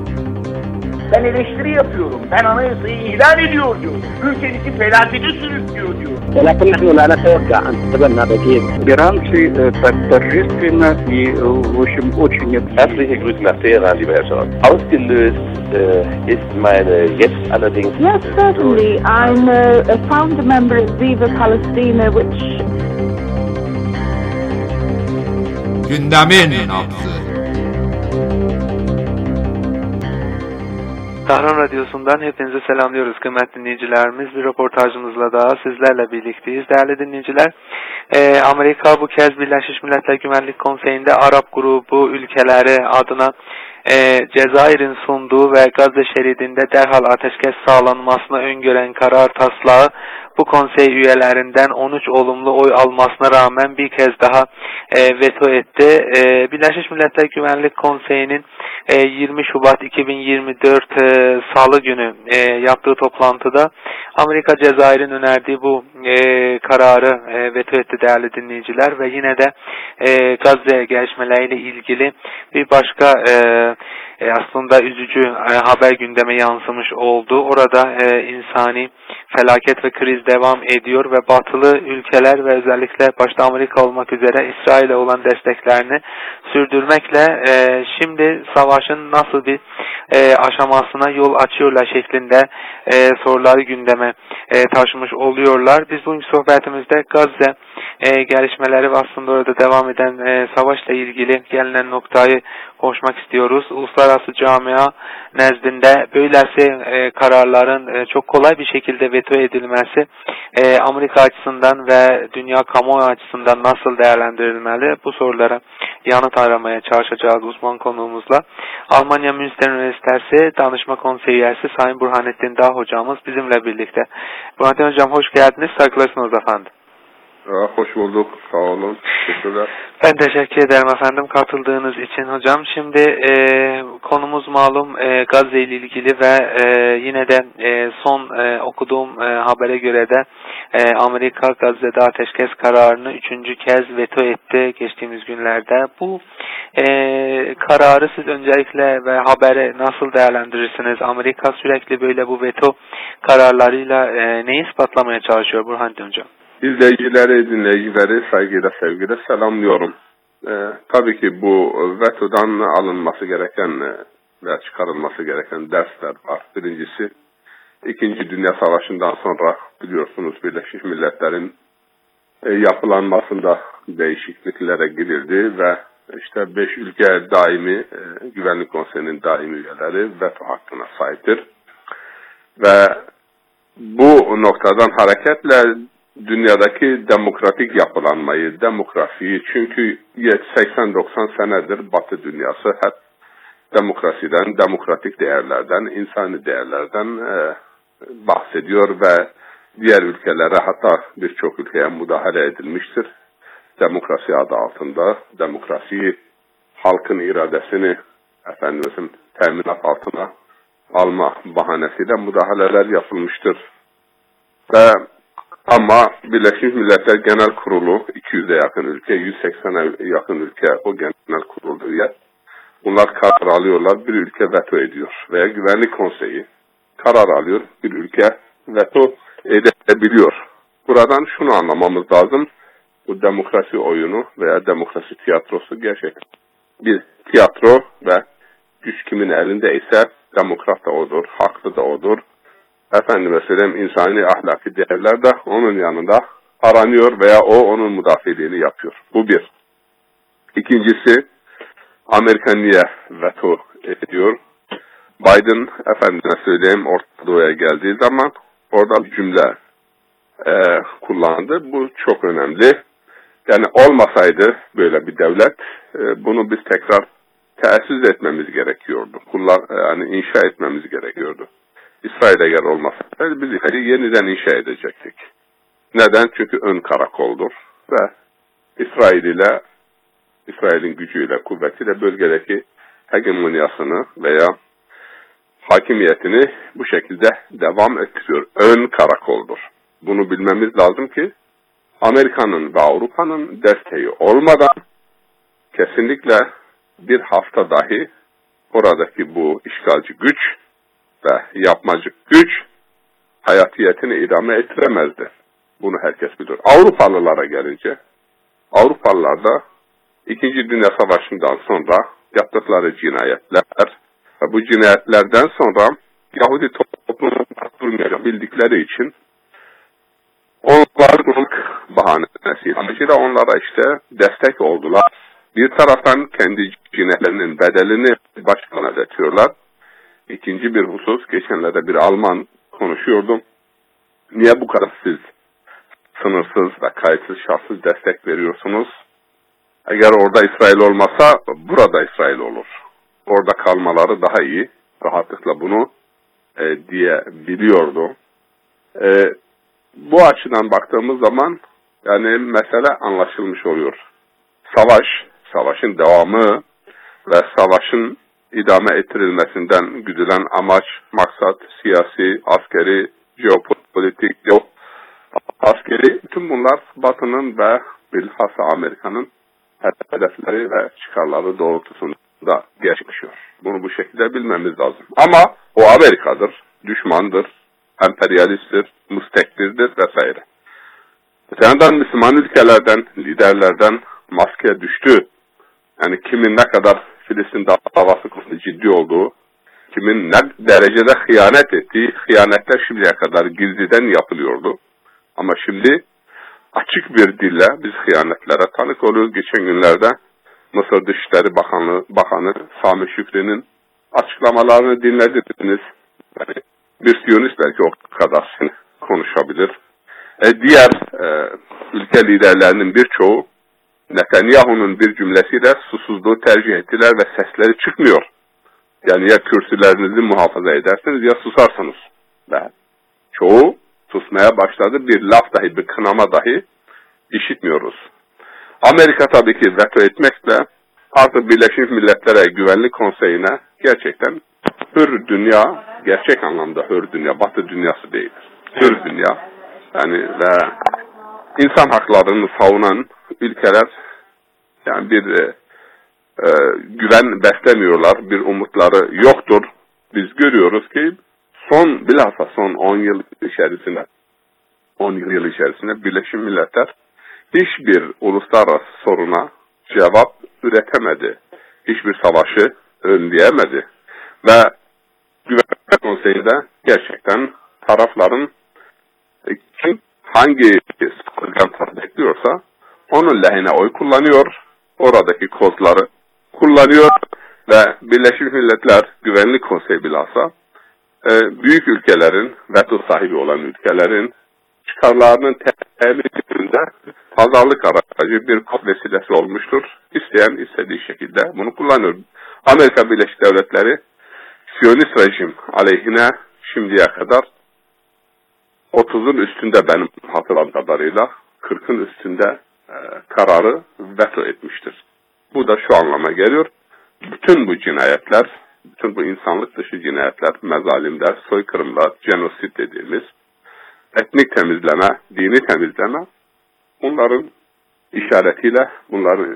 Ben eleştiri yapıyorum. Ben anayasayı ihlal ediyor diyor. Ülkemizi felakete sürüklüyor diyor. ولكن نحن لا نتوقع أن تقبلنا بديل. Иранцы торжественно и, в общем, очень... Herzliche Grüße nach Teheran, lieber Herr Scholz. Ausgelöst ist meine jetzt allerdings... Yes, certainly. I'm a founder member of Viva Palestina, which Gündemin nabzı. Tahran Radyosu'ndan hepinizi selamlıyoruz kıymetli dinleyicilerimiz. Bir röportajımızla daha sizlerle birlikteyiz. Değerli dinleyiciler, Amerika bu kez Birleşmiş Milletler Güvenlik Konseyi'nde Arap grubu ülkeleri adına Cezayir'in sunduğu ve Gazze şeridinde derhal ateşkes sağlanmasını öngören karar taslağı bu konsey üyelerinden 13 olumlu oy almasına rağmen bir kez daha veto etti. Birleşmiş Milletler Güvenlik Konseyi'nin 20 Şubat 2024 Salı günü yaptığı toplantıda Amerika Cezayir'in önerdiği bu kararı veto etti değerli dinleyiciler ve yine de Gazze gelişmeleriyle ilgili bir başka aslında üzücü haber gündeme yansımış oldu. Orada insani felaket ve kriz devam ediyor ve batılı ülkeler ve özellikle başta Amerika olmak üzere İsrail'e olan desteklerini sürdürmekle şimdi savaşın nasıl bir aşamasına yol açıyorlar şeklinde soruları gündeme taşımış oluyorlar. Biz bugün sohbetimizde Gazze gelişmeleri ve aslında orada devam eden savaşla ilgili gelinen noktayı konuşmak istiyoruz. Uluslararası camia nezdinde böylesi kararların çok kolay bir şekilde veto edilmesi Amerika açısından ve dünya kamuoyu açısından nasıl değerlendirilmeli? Bu sorulara yanıt aramaya çalışacağız uzman konuğumuzla. Almanya Münster Üniversitesi Danışma Konseyi üyesi Sayın Burhanettin Dağ hocamız bizimle birlikte. Burhanettin hocam hoş geldiniz. Saygılar efendim. Hoş bulduk. Sağ olun. Teşekkürler. Ben teşekkür ederim efendim katıldığınız için hocam. Şimdi konumuz malum Gazze ile ilgili ve yine de son okuduğum habere göre de Amerika Gazze'de ateşkes kararını 3. kez veto etti geçtiğimiz günlerde. Bu kararı siz öncelikle ve haberi nasıl değerlendirirsiniz? Amerika sürekli böyle bu veto kararlarıyla neyi ispatlamaya çalışıyor Burhanettin hocam? İzleyicileri, dinleyicileri saygıyla, sevgiyle selamlıyorum. Tabii ki bu vetodan alınması gereken ve çıkarılması gereken dersler var. Birincisi, İkinci Dünya Savaşı'ndan sonra biliyorsunuz Birleşmiş Milletler'in yapılanmasında değişikliklere gidildi ve işte 5 ülke daimi, Güvenlik Konseyi'nin daimi üyeleri veto hakkına sahiptir. Ve bu noktadan hareketle dünyadaki demokratik yapılanmayı, demokrasiyi, çünkü 80-90 senedir Batı dünyası hep demokrasiden, demokratik değerlerden, insani değerlerden bahsediyor ve diğer ülkelere, hatta birçok ülkeye müdahale edilmiştir. Demokrasi adı altında, demokrasiyi, halkın iradesini teminat altına alma bahanesiyle müdahaleler yapılmıştır. Ve ama Birleşmiş Milletler Genel Kurulu 200'e yakın ülke, 180'e yakın ülke o genel kurulu üye. Bunlar karar alıyorlar, bir ülke veto ediyor. Veya Güvenlik Konseyi karar alıyor, bir ülke veto edebiliyor. Buradan şunu anlamamız lazım. Bu demokrasi oyunu veya demokrasi tiyatrosu gerçekten bir tiyatro ve güç kimin elinde ise demokrat da odur, haklı da odur. İnsani ahlaki değerler de onun yanında aranıyor veya o onun müdafiliğini yapıyor. Bu bir. İkincisi, Amerika niye veto ediyor? Biden, Orta Doğu'ya geldiği zaman orada bir cümle kullandı. Bu çok önemli. Yani olmasaydı böyle bir devlet, bunu biz tekrar tesis etmemiz gerekiyordu. İnşa etmemiz gerekiyordu. İsrail'e yer olmasaydı biz yeniden inşa edecektik. Neden? Çünkü ön karakoldur ve İsrail'in gücüyle, kuvvetiyle bölgedeki hegemonyasını veya hakimiyetini bu şekilde devam ettiriyor. Ön karakoldur. Bunu bilmemiz lazım ki Amerika'nın ve Avrupa'nın desteği olmadan kesinlikle bir hafta dahi oradaki bu işgalci güç ve yapmacı güç hayatiyetini idame ettiremezdi. Bunu herkes bilir. Avrupalılara gelince, Avrupalılar da 2. Dünya Savaşı'ndan sonra yaptıkları cinayetler ve bu cinayetlerden sonra Yahudi toplumu durmayacak bildikleri için onlar bunun bahanesiyle onlara destek oldular Bir taraftan kendi cinayetlerinin bedelini başlarına ödetiyorlar. İkinci bir husus, geçenlerde bir Alman konuşuyordum. Niye bu kadar siz sınırsız ve kayıtsız şartsız destek veriyorsunuz? Eğer orada İsrail olmasa burada İsrail olur. Orada kalmaları daha iyi. Rahatlıkla bunu diyebiliyordu. Bu açıdan baktığımız zaman yani mesele anlaşılmış oluyor. Savaşın devamı ve savaşın idame ettirilmesinden güdülen amaç, maksat, siyasi, askeri, jeopolitik, askeri, bütün bunlar Batı'nın ve bilhassa Amerika'nın hedefleri ve çıkarları doğrultusunda gerçekleşiyor. Bunu bu şekilde bilmemiz lazım. Ama o Amerika'dır, düşmandır, emperyalisttir, müstekbirdir vesaire. Öte yandan Müslüman ülkelerden, liderlerden maske düştü. Yani kimin ne kadar Filistin davası konusunda ciddi olduğu, kimin ne derecede hıyanet ettiği, hıyanetler şimdiye kadar gizliden yapılıyordu. Ama şimdi açık bir dille biz hıyanetlere tanık oluyoruz. Geçen günlerde Mısır Dışişleri Bakanı Sami Şükri'nin açıklamalarını dinlediniz. Yani bir Siyonist belki o kadar konuşabilir. Diğer ülke liderlerinin birçoğu Netanyahu'nun bir cümlesiyle susuzluğu tercih ettiler ve sesleri çıkmıyor. Yani ya kürsülerinizi muhafaza edersiniz ya susarsınız. Ve çoğu susmaya başladı. Bir laf dahi, bir kınama dahi işitmiyoruz. Amerika tabii ki veto etmekle artık Birleşmiş Milletler'e Güvenlik Konseyi'ne gerçekten hür dünya, gerçek anlamda hür dünya, Batı dünyası değil. Hür dünya. Yani ve insan haklarını savunan ülkeler yani bir güven beslemiyorlar, bir umutları yoktur. Biz görüyoruz ki bilhassa son 10 yıl içerisinde Birleşmiş Milletler hiçbir uluslararası soruna cevap üretemedi. Hiçbir savaşı önleyemedi. Ve Güvenlik Konseyi'nde gerçekten tarafların kim hangi sıkıntı bekliyorsa onun lehine oy kullanıyor, oradaki kozları kullanıyor ve Birleşmiş Milletler Güvenlik Konseyi bilhassa büyük ülkelerin, veto sahibi olan ülkelerin çıkarlarının temininde pazarlık aracı bir kod vesilesi olmuştur. İsteyen istediği şekilde bunu kullanıyor. Amerika Birleşik Devletleri Siyonist rejim aleyhine şimdiye kadar 30'un üstünde benim hatırladığım kadarıyla 40'ın üstünde kararı veto etmiştir. Bu da şu anlama geliyor. Bütün bu cinayetler, bütün bu insanlık dışı cinayetler, mezalimler, soykırımlar, genosit dediğimiz etnik temizleme, dini temizleme bunların işaretiyle bunların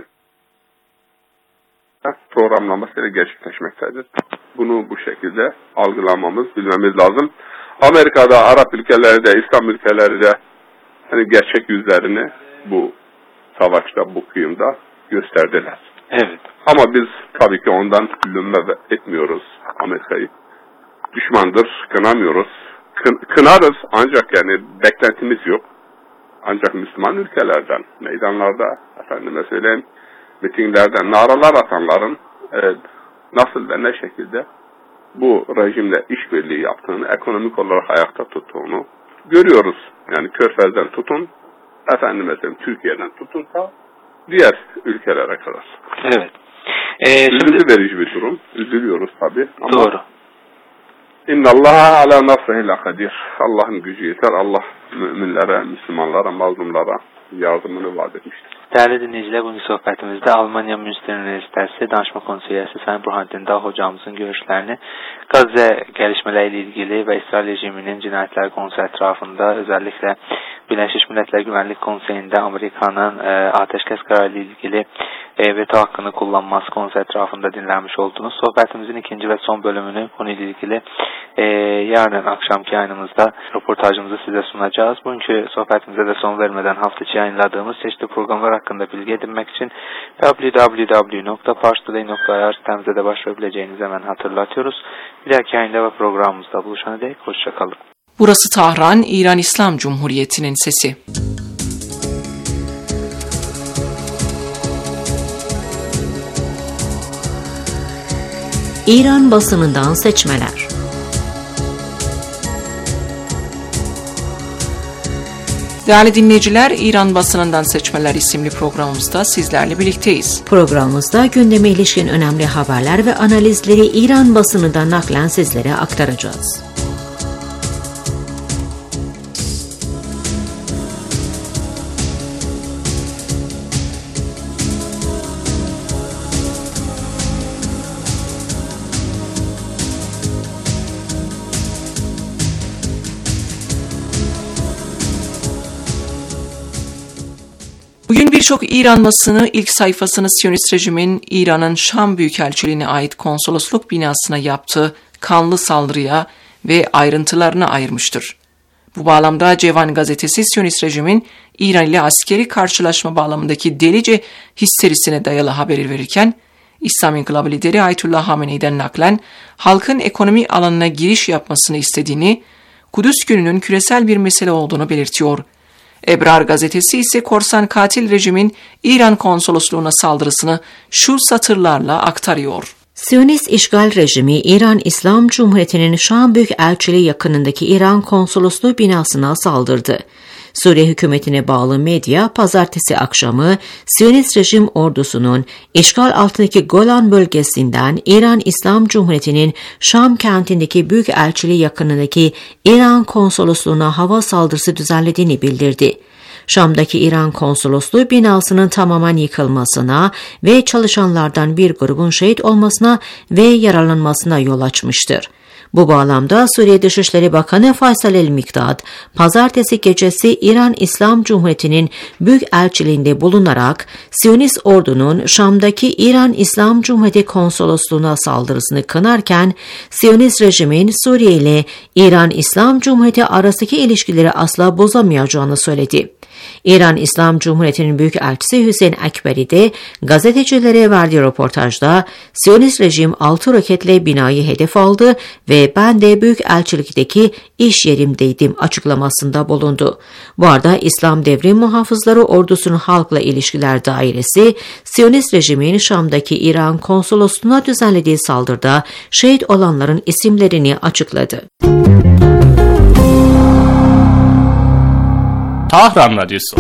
programlamasıyla gerçekleşmektedir. Bunu bu şekilde algılamamız, bilmemiz lazım. Amerika'da, Arap ülkeleri de, İslam ülkeleri de hani gerçek yüzlerini bu savaşta, bu kıyımda gösterdiler. Evet. Ama biz tabii ki ondan lümme etmiyoruz Amerika'yı. Düşmandır, kınamıyoruz. Kınarız ancak yani beklentimiz yok. Ancak Müslüman ülkelerden, meydanlarda, efendime söyleyeyim, mitinglerden naralar atanların nasıl ve ne şekilde bu rejimle işbirliği yaptığını, ekonomik olarak ayakta tuttuğunu görüyoruz. Yani Körfez'den tutun, efendime söyleyeyim, Türkiye'den tutun da diğer ülkelere kadar. Evet. Üzüntü verici bir durum. Üzülüyoruz tabii. Ama doğru. İnnallaha ala nasrihi lakadir. Allah'ın gücü yeter. Allah müminlere, Müslümanlara, mazlumlara yardımını vaat etmiştir. Değerli dinleyiciler, bugün sohbetimizde Almanya Münster Üniversitesi Danışma Konusu üyesi Sayın Burhanettin Dağ hocamızın görüşlerini Gazze gelişmeleriyle ilgili ve İsrail rejiminin cinayetler konusu etrafında özellikle Birleşmiş Milletler Güvenlik Konseyi'nde Amerika'nın ateşkes kararıyla ilgili veto hakkını kullanması konusu etrafında dinlenmiş oldunuz. Sohbetimizin ikinci ve son bölümünü konuyla ilgili yarın akşamki yayınımızda röportajımızı size sunacağız. Bugünkü sohbetimize de son vermeden hafta içi yayınladığımız çeşitli programlar hakkında bilgi edinmek için www.parstoday.ir sitemize de başvurabileceğinizi hemen hatırlatıyoruz. Bir dahaki yayında ve programımızda buluşana dek hoşçakalın. Burası Tahran, İran İslam Cumhuriyeti'nin sesi. İran basınından seçmeler. Değerli dinleyiciler, İran Basınından Seçmeler isimli programımızda sizlerle birlikteyiz. Programımızda gündeme ilişkin önemli haberler ve analizleri İran basınından naklen sizlere aktaracağız. Bugün birçok İran basını ilk sayfasını Siyonist rejimin İran'ın Şam Büyükelçiliğine ait konsolosluk binasına yaptığı kanlı saldırıya ve ayrıntılarına ayırmıştır. Bu bağlamda Cevan gazetesi Siyonist rejimin İran ile askeri karşılaşma bağlamındaki delice histerisine dayalı haberi verirken, İslam İnkılabı lideri Ayetullah Hamenei'den naklen halkın ekonomi alanına giriş yapmasını istediğini, Kudüs gününün küresel bir mesele olduğunu belirtiyor. Ebrar gazetesi ise korsan katil rejimin İran konsolosluğuna saldırısını şu satırlarla aktarıyor. Siyonist işgal rejimi İran İslam Cumhuriyeti'nin Şam Büyükelçiliği yakınındaki İran konsolosluğu binasına saldırdı. Suriye hükümetine bağlı medya pazartesi akşamı Siyonist rejim ordusunun işgal altındaki Golan bölgesinden İran İslam Cumhuriyeti'nin Şam kentindeki büyükelçiliği yakınındaki İran konsolosluğuna hava saldırısı düzenlediğini bildirdi. Şam'daki İran konsolosluğu binasının tamamen yıkılmasına ve çalışanlardan bir grubun şehit olmasına ve yaralanmasına yol açmıştır. Bu bağlamda Suriye Dışişleri Bakanı Faysal El-Mikdad, pazartesi gecesi İran İslam Cumhuriyeti'nin büyükelçiliğinde bulunarak Siyonist ordunun Şam'daki İran İslam Cumhuriyeti konsolosluğuna saldırısını kınarken, Siyonist rejimin Suriye ile İran İslam Cumhuriyeti arasındaki ilişkileri asla bozamayacağını söyledi. İran İslam Cumhuriyeti'nin büyükelçisi Hüseyin Ekberi de gazetecilere verdiği röportajda Siyonist rejim 6 roketle binayı hedef aldı ve ben de büyükelçilikteki iş yerimdeydim açıklamasında bulundu. Bu arada İslam Devrim Muhafızları Ordusu'nun Halkla İlişkiler Dairesi, Siyonist rejimin Şam'daki İran konsolosluğuna düzenlediği saldırıda şehit olanların isimlerini açıkladı. Tahran Radyosu.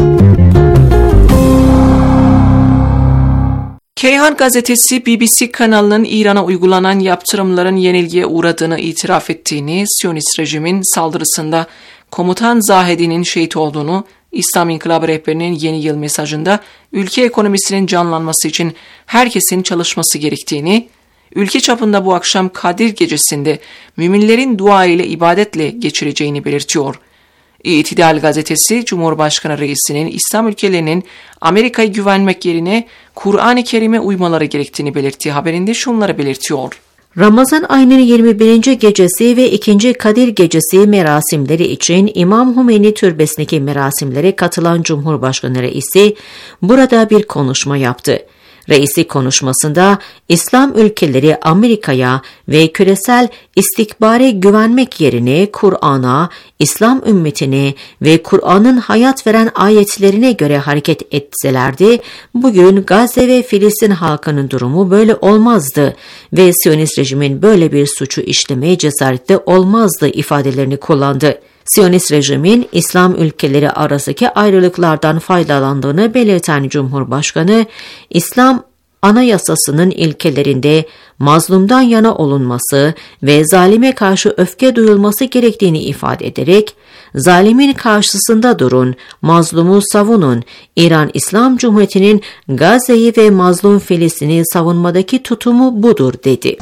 Keyhan gazetesi BBC kanalının İran'a uygulanan yaptırımların yenilgiye uğradığını itiraf ettiğini, Siyonist rejimin saldırısında komutan Zahedi'nin şehit olduğunu, İslam İnkılabı rehberinin yeni yıl mesajında ülke ekonomisinin canlanması için herkesin çalışması gerektiğini, ülke çapında bu akşam Kadir gecesinde müminlerin dua ile ibadetle geçireceğini belirtiyor. İtidal gazetesi, Cumhurbaşkanı reisinin İslam ülkelerinin Amerika'ya güvenmek yerine Kur'an-ı Kerim'e uymaları gerektiğini belirttiği haberinde şunları belirtiyor. Ramazan ayının 21. gecesi ve 2. Kadir gecesi merasimleri için İmam Hümeyni Türbesi'ndeki merasimlere katılan Cumhurbaşkanı reisi burada bir konuşma yaptı. Reisi konuşmasında İslam ülkeleri Amerika'ya ve küresel istikbare güvenmek yerine Kur'an'a, İslam ümmetine ve Kur'an'ın hayat veren ayetlerine göre hareket etselerdi, bugün Gazze ve Filistin halkının durumu böyle olmazdı ve Siyonist rejimin böyle bir suçu işlemeye cesareti olmazdı ifadelerini kullandı. Siyonist rejimin İslam ülkeleri arasındaki ayrılıklardan faydalandığını belirten Cumhurbaşkanı, İslam Anayasasının ilkelerinde mazlumdan yana olunması ve zalime karşı öfke duyulması gerektiğini ifade ederek, zalimin karşısında durun, mazlumu savunun, İran İslam Cumhuriyeti'nin Gazze'yi ve mazlum Filistin'i savunmadaki tutumu budur dedi.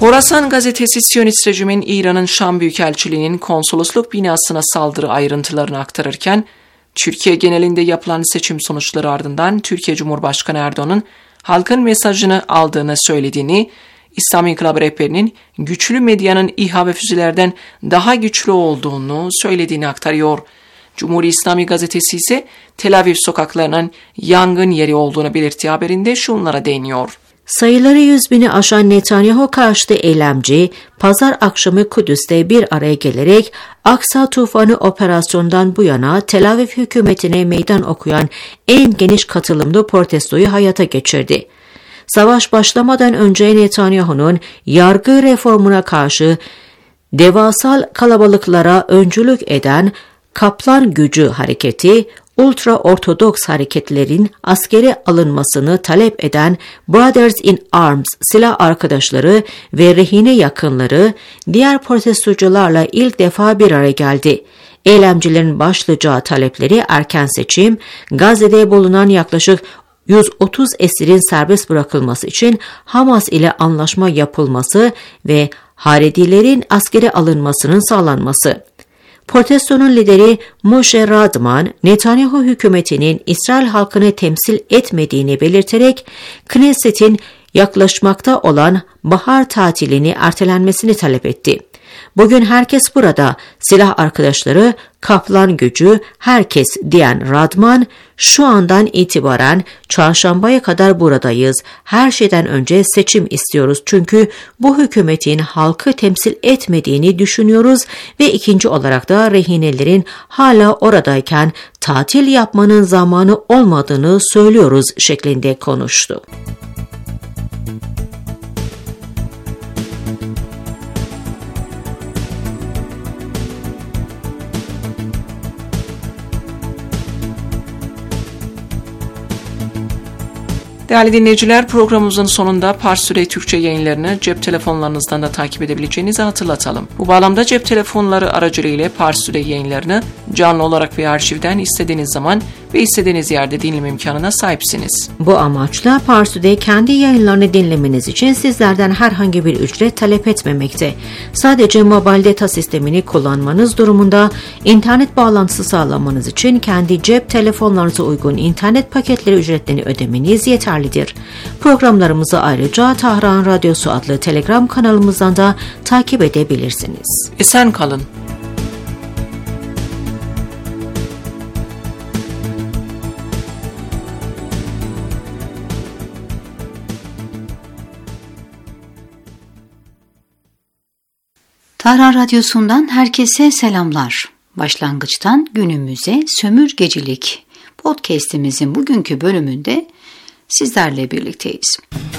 Horasan gazetesi Siyonist rejimin İran'ın Şam Büyükelçiliği'nin konsolosluk binasına saldırı ayrıntılarını aktarırken, Türkiye genelinde yapılan seçim sonuçları ardından Türkiye Cumhurbaşkanı Erdoğan'ın halkın mesajını aldığını söylediğini, İslam İnkılabı rehberinin güçlü medyanın İHA ve füzelerden daha güçlü olduğunu söylediğini aktarıyor. Cumhuri İslami gazetesi ise Tel Aviv sokaklarının yangın yeri olduğunu belirttiği haberinde şunlara değiniyor. Sayıları 100.000'i aşan Netanyahu karşıtı eylemci, pazar akşamı Kudüs'te bir araya gelerek Aksa Tufanı operasyonundan bu yana Tel Aviv hükümetine meydan okuyan en geniş katılımlı protestoyu hayata geçirdi. Savaş başlamadan önce Netanyahu'nun yargı reformuna karşı devasal kalabalıklara öncülük eden Kaplan Gücü hareketi, ultra-ortodoks hareketlerin askere alınmasını talep eden Brothers in Arms silah arkadaşları ve rehine yakınları diğer protestocularla ilk defa bir araya geldi. Eylemcilerin başlıca talepleri erken seçim, Gazze'de bulunan yaklaşık 130 esirin serbest bırakılması için Hamas ile anlaşma yapılması ve Haredilerin askere alınmasının sağlanması. Protestonun lideri Moshe Radman, Netanyahu hükümetinin İsrail halkını temsil etmediğini belirterek Knesset'in yaklaşmakta olan bahar tatilini ertelenmesini talep etti. Bugün herkes burada, silah arkadaşları, Kaplan Gücü, herkes diyen Radman, şu andan itibaren çarşambaya kadar buradayız. Her şeyden önce seçim istiyoruz çünkü bu hükümetin halkı temsil etmediğini düşünüyoruz ve ikinci olarak da rehinelerin hala oradayken tatil yapmanın zamanı olmadığını söylüyoruz şeklinde konuştu. Değerli dinleyiciler, programımızın sonunda Pars Today Türkçe yayınlarını cep telefonlarınızdan da takip edebileceğinizi hatırlatalım. Bu bağlamda cep telefonları aracılığıyla Pars Today yayınlarını canlı olarak veya arşivden istediğiniz zaman ve istediğiniz yerde dinleme imkanına sahipsiniz. Bu amaçla Pars Today kendi yayınlarını dinlemeniz için sizlerden herhangi bir ücret talep etmemekte. Sadece mobil data sistemini kullanmanız durumunda internet bağlantısı sağlamanız için kendi cep telefonlarınıza uygun internet paketleri ücretlerini ödemeniz yeterlidir. Programlarımızı ayrıca Tahran Radyosu adlı Telegram kanalımızdan da takip edebilirsiniz. Esen kalın. Tahran Radyosu'ndan herkese selamlar. Başlangıçtan günümüze sömürgecilik podcast'imizin bugünkü bölümünde sizlerle birlikteyiz.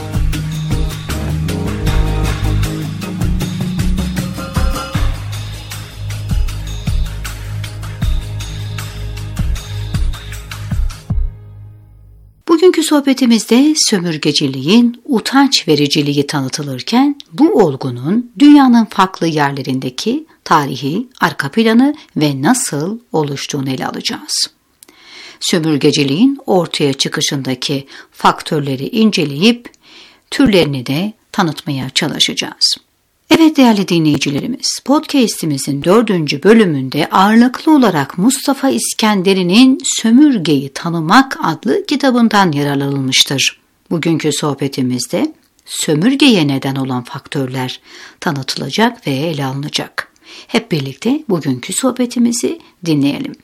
Bugünkü sohbetimizde sömürgeciliğin utanç vericiliği tanıtılırken bu olgunun dünyanın farklı yerlerindeki tarihi, arka planı ve nasıl oluştuğunu ele alacağız. Sömürgeciliğin ortaya çıkışındaki faktörleri inceleyip türlerini de tanıtmaya çalışacağız. Evet değerli dinleyicilerimiz, podcast'imizin 4. bölümünde ağırlıklı olarak Mustafa İskenderi'nin Sömürgeyi Tanımak adlı kitabından yararlanılmıştır. Bugünkü sohbetimizde sömürgeye neden olan faktörler tanıtılacak ve ele alınacak. Hep birlikte bugünkü sohbetimizi dinleyelim.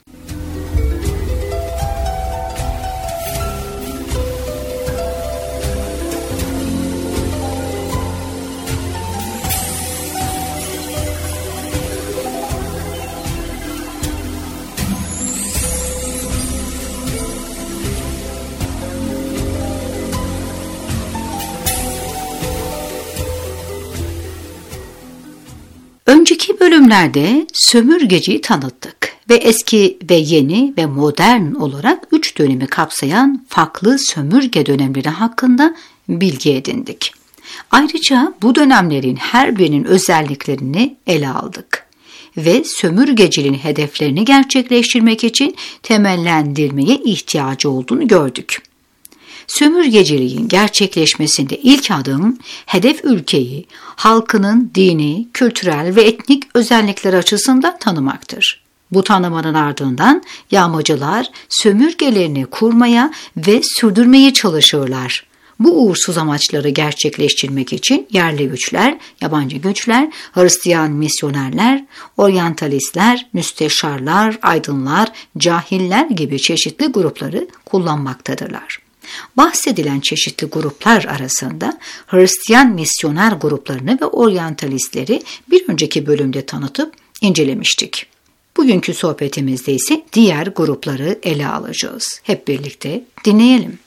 Önceki bölümlerde sömürgeciyi tanıttık ve eski ve yeni ve modern olarak 3 dönemi kapsayan farklı sömürge dönemleri hakkında bilgi edindik. Ayrıca bu dönemlerin her birinin özelliklerini ele aldık ve sömürgeciliğin hedeflerini gerçekleştirmek için temellendirmeye ihtiyacı olduğunu gördük. Sömürgeciliğin gerçekleşmesinde ilk adım hedef ülkeyi halkının dini, kültürel ve etnik özellikleri açısından tanımaktır. Bu tanımanın ardından yağmacılar sömürgelerini kurmaya ve sürdürmeye çalışırlar. Bu uğursuz amaçları gerçekleştirmek için yerli güçler, yabancı güçler, Hristiyan misyonerler, oryantalistler, müsteşarlar, aydınlar, cahiller gibi çeşitli grupları kullanmaktadırlar. Bahsedilen çeşitli gruplar arasında Hristiyan misyoner gruplarını ve oryantalistleri bir önceki bölümde tanıtıp incelemiştik. Bugünkü sohbetimizde ise diğer grupları ele alacağız. Hep birlikte dinleyelim.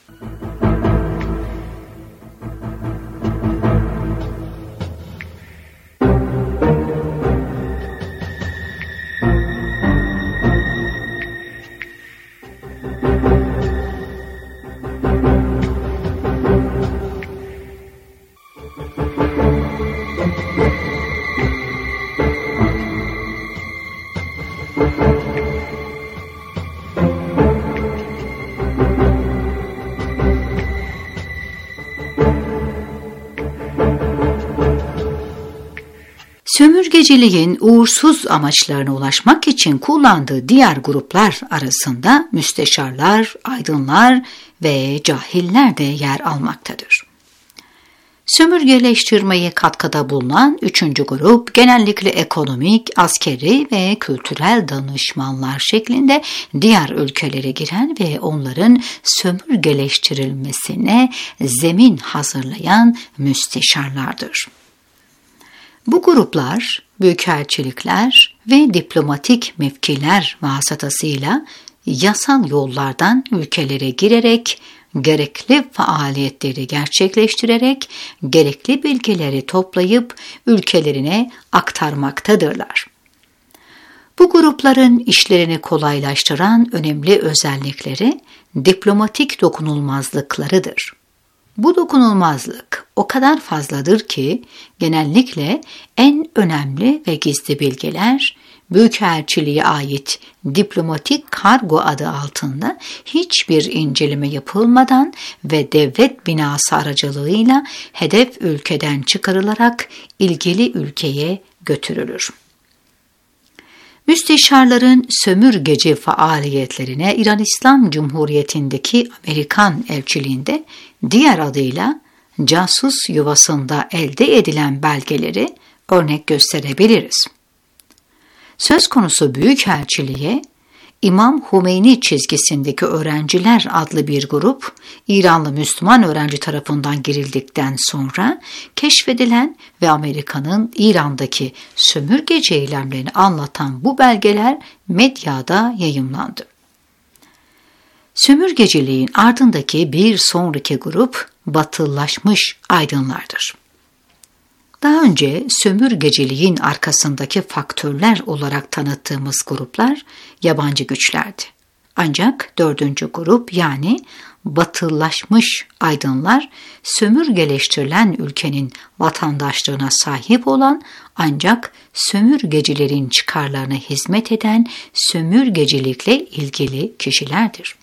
Sömürgeciliğin uğursuz amaçlarına ulaşmak için kullandığı diğer gruplar arasında müsteşarlar, aydınlar ve cahiller de yer almaktadır. Sömürgeleştirmeye katkıda bulunan üçüncü grup genellikle ekonomik, askeri ve kültürel danışmanlar şeklinde diğer ülkelere giren ve onların sömürgeleştirilmesine zemin hazırlayan müsteşarlardır. Bu gruplar, büyükelçilikler ve diplomatik mevkiler vasıtasıyla yasal yollardan ülkelere girerek, gerekli faaliyetleri gerçekleştirerek, gerekli bilgileri toplayıp ülkelerine aktarmaktadırlar. Bu grupların işlerini kolaylaştıran önemli özellikleri diplomatik dokunulmazlıklarıdır. Bu dokunulmazlık o kadar fazladır ki genellikle en önemli ve gizli bilgiler büyükelçiliğe ait diplomatik kargo adı altında hiçbir inceleme yapılmadan ve devlet binası aracılığıyla hedef ülkeden çıkarılarak ilgili ülkeye götürülür. Müsteşarların sömürgeci faaliyetlerine İran İslam Cumhuriyeti'ndeki Amerikan elçiliğinde diğer adıyla casus yuvasında elde edilen belgeleri örnek gösterebiliriz. Söz konusu büyükelçiliğe İmam Hümeyni çizgisindeki öğrenciler adlı bir grup İranlı Müslüman öğrenci tarafından girildikten sonra keşfedilen ve Amerika'nın İran'daki sömürgeci eylemlerini anlatan bu belgeler medyada yayımlandı. Sömürgeciliğin ardındaki bir sonraki grup batılılaşmış aydınlardır. Daha önce sömürgeciliğin arkasındaki faktörler olarak tanıttığımız gruplar yabancı güçlerdi. Ancak dördüncü grup yani batılılaşmış aydınlar sömürgeleştirilen ülkenin vatandaşlığına sahip olan ancak sömürgecilerin çıkarlarına hizmet eden sömürgecilikle ilgili kişilerdir.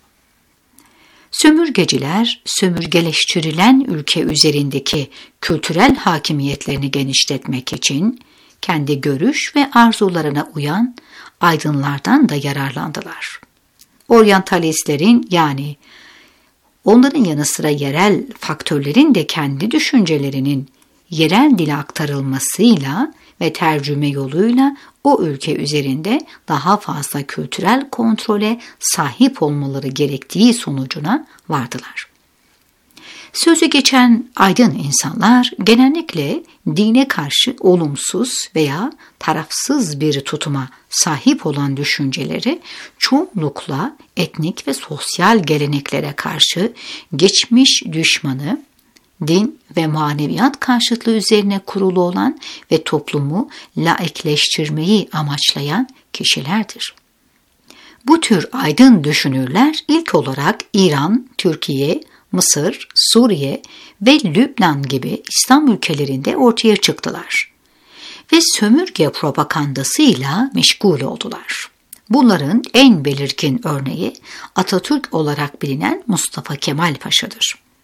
Sömürgeciler, sömürgeleştirilen ülke üzerindeki kültürel hakimiyetlerini genişletmek için kendi görüş ve arzularına uyan aydınlardan da yararlandılar. Oryantalistlerin yani onların yanı sıra yerel faktörlerin de kendi düşüncelerinin yerel dile aktarılmasıyla ve tercüme yoluyla o ülke üzerinde daha fazla kültürel kontrole sahip olmaları gerektiği sonucuna vardılar. Sözü geçen aydın insanlar genellikle dine karşı olumsuz veya tarafsız bir tutuma sahip olan düşünceleri çoğunlukla etnik ve sosyal geleneklere karşı geçmiş düşmanı, din ve maneviyat karşıtlığı üzerine kurulu olan ve toplumu laikleştirmeyi amaçlayan kişilerdir. Bu tür aydın düşünürler ilk olarak İran, Türkiye, Mısır, Suriye ve Lübnan gibi İslam ülkelerinde ortaya çıktılar ve sömürge propagandasıyla meşgul oldular. Bunların en belirgin örneği Atatürk olarak bilinen Mustafa Kemal Paşa'dır.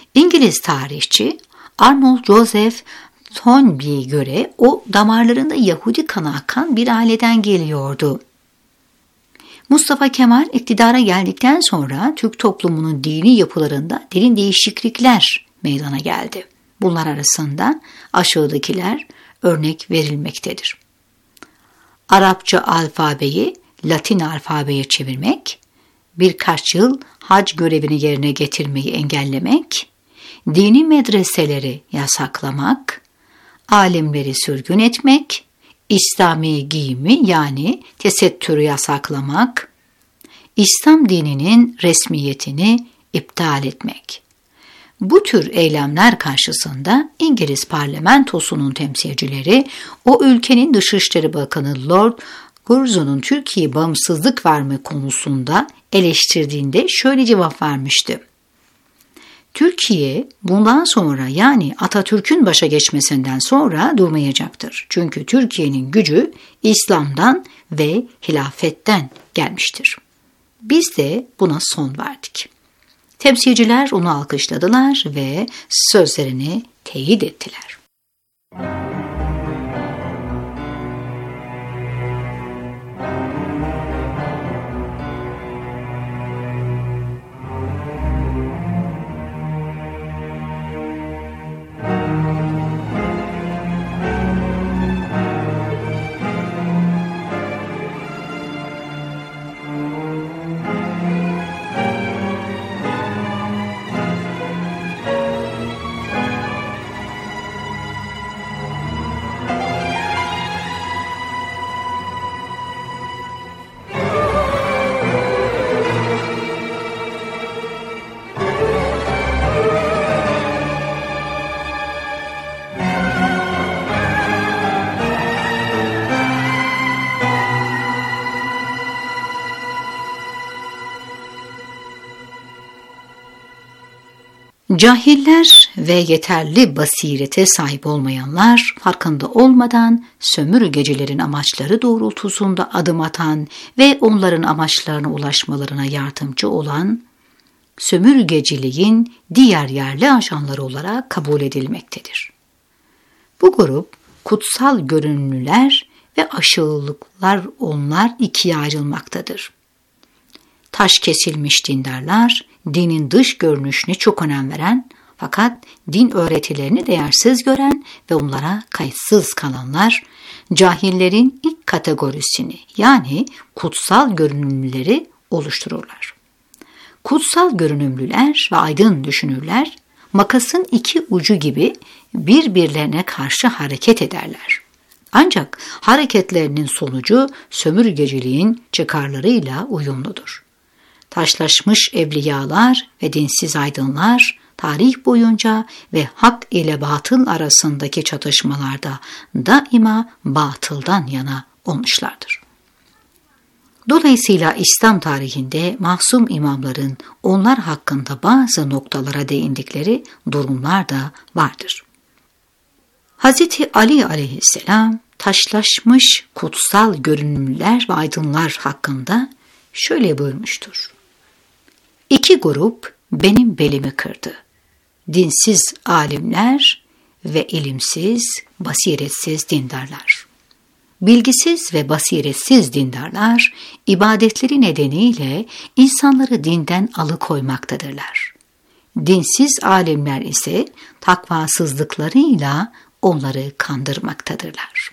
İngiliz tarihçi Arnold Joseph Toynbee'ye göre o damarlarında Yahudi kanı akan bir aileden geliyordu. Mustafa Kemal iktidara geldikten sonra Türk toplumunun dini yapılarında derin değişiklikler meydana geldi. Bunlar arasında aşağıdakiler örnek verilmektedir. Arapça alfabeyi Latin alfabeye çevirmek, birkaç yıl hac görevini yerine getirmeyi engellemek, dini medreseleri yasaklamak, alimleri sürgün etmek, İslami giyimi yani tesettürü yasaklamak, İslam dininin resmiyetini iptal etmek. Bu tür eylemler karşısında İngiliz parlamentosunun temsilcileri o ülkenin Dışişleri Bakanı Lord Curzon'un Türkiye'ye bağımsızlık verme konusunda eleştirdiğinde şöyle cevap vermişti. Türkiye bundan sonra yani Atatürk'ün başa geçmesinden sonra durmayacaktır. Çünkü Türkiye'nin gücü İslam'dan ve hilafetten gelmiştir. Biz de buna son verdik. Temsilciler onu alkışladılar ve sözlerini teyit ettiler. Cahiller ve yeterli basirete sahip olmayanlar farkında olmadan sömürgecilerin amaçları doğrultusunda adım atan ve onların amaçlarına ulaşmalarına yardımcı olan sömürgeciliğin diğer yerli ajanları olarak kabul edilmektedir. Bu grup kutsal görünümlüler ve aşağılıklar onlar ikiye ayrılmaktadır. Taş kesilmiş dindarlar, dinin dış görünüşüne çok önem veren fakat din öğretilerini değersiz gören ve onlara kayıtsız kalanlar, cahillerin ilk kategorisini yani kutsal görünümlüleri oluştururlar. Kutsal görünümlüler ve aydın düşünürler, makasın iki ucu gibi birbirlerine karşı hareket ederler. Ancak hareketlerinin sonucu sömürgeciliğin çıkarlarıyla uyumludur. Taşlaşmış evliyalar ve dinsiz aydınlar tarih boyunca ve hak ile batıl arasındaki çatışmalarda daima batıldan yana olmuşlardır. Dolayısıyla İslam tarihinde masum imamların onlar hakkında bazı noktalara değindikleri durumlar da vardır. Hz. Ali aleyhisselam taşlaşmış kutsal görünümlüler ve aydınlar hakkında şöyle buyurmuştur. İki grup benim belimi kırdı. Dinsiz alimler ve ilimsiz, basiretsiz dindarlar. Bilgisiz ve basiretsiz dindarlar, ibadetleri nedeniyle insanları dinden alıkoymaktadırlar. Dinsiz alimler ise takvasızlıklarıyla onları kandırmaktadırlar.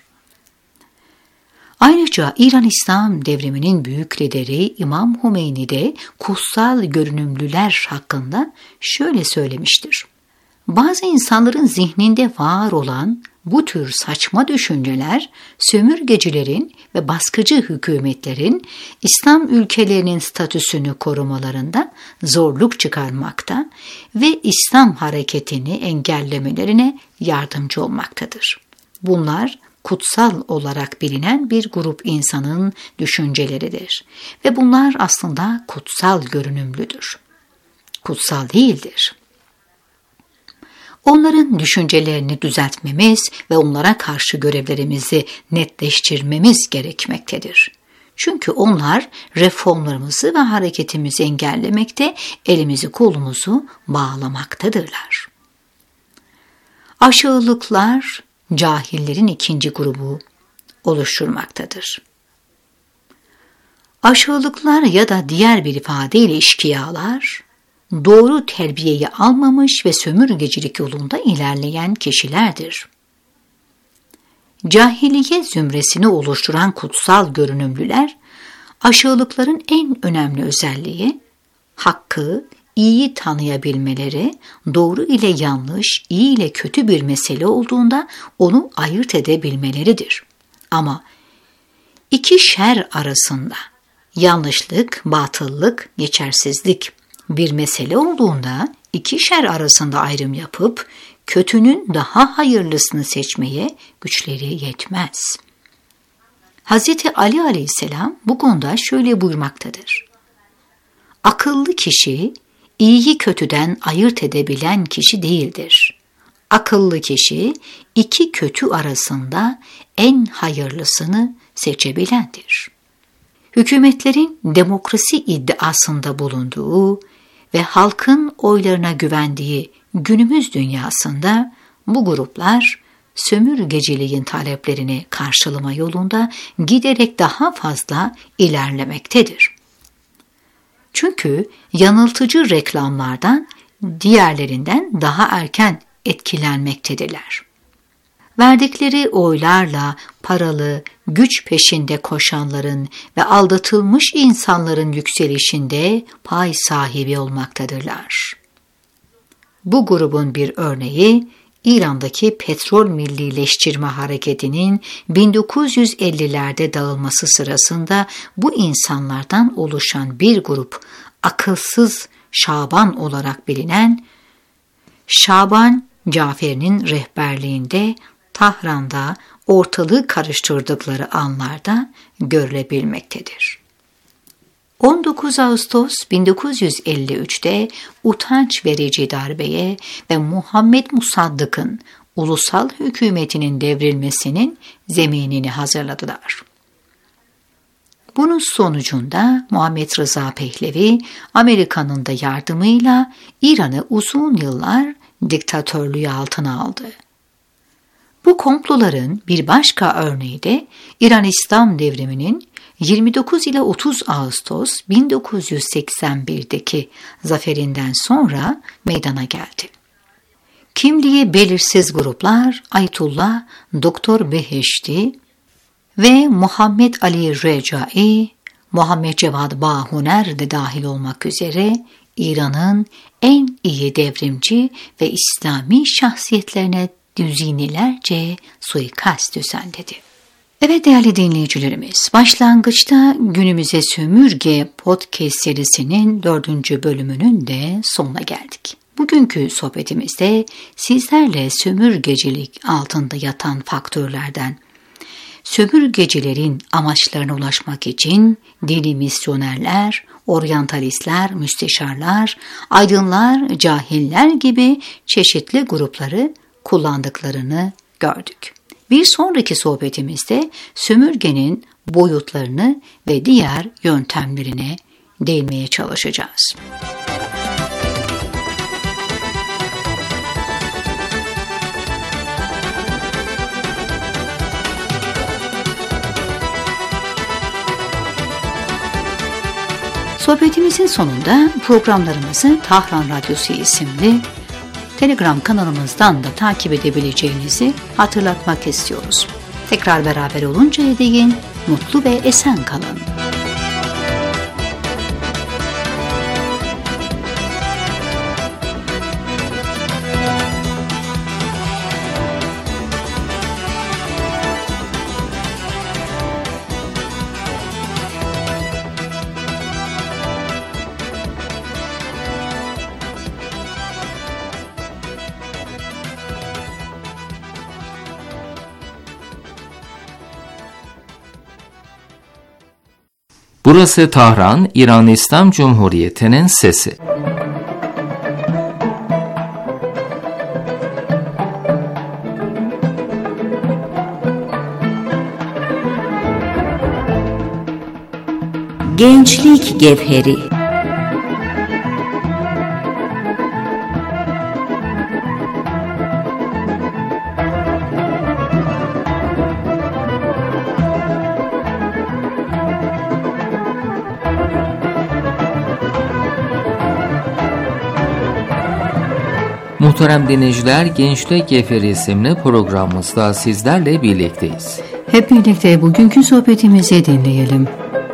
Ayrıca İran İslam devriminin büyük lideri İmam Hümeyni de kutsal görünümlüler hakkında şöyle söylemiştir. Bazı insanların zihninde var olan bu tür saçma düşünceler, sömürgecilerin ve baskıcı hükümetlerin İslam ülkelerinin statüsünü korumalarında zorluk çıkarmakta ve İslam hareketini engellemelerine yardımcı olmaktadır. Bunlar kutsal olarak bilinen bir grup insanın düşünceleridir ve bunlar aslında kutsal görünümlüdür. Kutsal değildir. Onların düşüncelerini düzeltmemiz ve onlara karşı görevlerimizi netleştirmemiz gerekmektedir. Çünkü onlar reformlarımızı ve hareketimizi engellemekte, elimizi kolumuzu bağlamaktadırlar. Aşağılıklar cahillerin ikinci grubu oluşturmaktadır. Aşağılıklar ya da diğer bir ifadeyle eşkıyalar, doğru terbiyeyi almamış ve sömürgecilik yolunda ilerleyen kişilerdir. Cahiliye zümresini oluşturan kutsal görünümlüler, aşağılıkların en önemli özelliği, hakkı, iyi tanıyabilmeleri, doğru ile yanlış, iyi ile kötü bir mesele olduğunda onu ayırt edebilmeleridir. Ama iki şer arasında, yanlışlık, batıllık, geçersizlik bir mesele olduğunda iki şer arasında ayrım yapıp kötünün daha hayırlısını seçmeye güçleri yetmez. Hz. Ali aleyhisselam bu konuda şöyle buyurmaktadır. Akıllı kişi, iyiyi kötüden ayırt edebilen kişi değildir. Akıllı kişi, iki kötü arasında en hayırlısını seçebilendir. Hükümetlerin demokrasi iddiasında bulunduğu ve halkın oylarına güvendiği günümüz dünyasında bu gruplar sömürgeciliğin taleplerini karşılama yolunda giderek daha fazla ilerlemektedir. Çünkü yanıltıcı reklamlardan diğerlerinden daha erken etkilenmektedirler. Verdikleri oylarla paralı, güç peşinde koşanların ve aldatılmış insanların yükselişinde pay sahibi olmaktadırlar. Bu grubun bir örneği, İran'daki petrol millileştirme hareketinin 1950'lerde dağılması sırasında bu insanlardan oluşan bir grup akılsız Şaban olarak bilinen Şaban Cafer'in rehberliğinde Tahran'da ortalığı karıştırdıkları anlarda görülebilmektedir. 19 Ağustos 1953'te utanç verici darbeye ve Muhammed Musaddık'ın ulusal hükümetinin devrilmesinin zeminini hazırladılar. Bunun sonucunda Muhammed Rıza Pehlevi, Amerika'nın da yardımıyla İran'ı uzun yıllar diktatörlüğü altına aldı. Bu komploların bir başka örneği de İran İslam Devrimi'nin 29 ile 30 Ağustos 1981'deki zaferinden sonra meydana geldi. Kimliği belirsiz gruplar Ayetullah Doktor Beheşti ve Muhammed Ali Recai, Muhammed Cevad Bahuner de dahil olmak üzere İran'ın en iyi devrimci ve İslami şahsiyetlerine düzinelerce suikast düzenledi. Evet değerli dinleyicilerimiz, başlangıçta günümüze sömürge podcast serisinin 4. bölümünün de sonuna geldik. Bugünkü sohbetimizde sizlerle sömürgecilik altında yatan faktörlerden, sömürgecilerin amaçlarına ulaşmak için dini misyonerler, oryantalistler, müsteşarlar, aydınlar, cahiller gibi çeşitli grupları kullandıklarını gördük. Bir sonraki sohbetimizde sömürgenin boyutlarını ve diğer yöntemlerine değinmeye çalışacağız. Sohbetimizin sonunda programlarımızı Tahran Radyosu isimli Telegram kanalımızdan da takip edebileceğinizi hatırlatmak istiyoruz. Tekrar beraber oluncaya değin mutlu ve esen kalın. Burası Tahran, İran İslam Cumhuriyeti'nin sesi. Gençlik Gevheri. Muhterem dinleyiciler, Gençlik Gevheri isimli programımızda sizlerle birlikteyiz. Hep birlikte bugünkü sohbetimizi dinleyelim.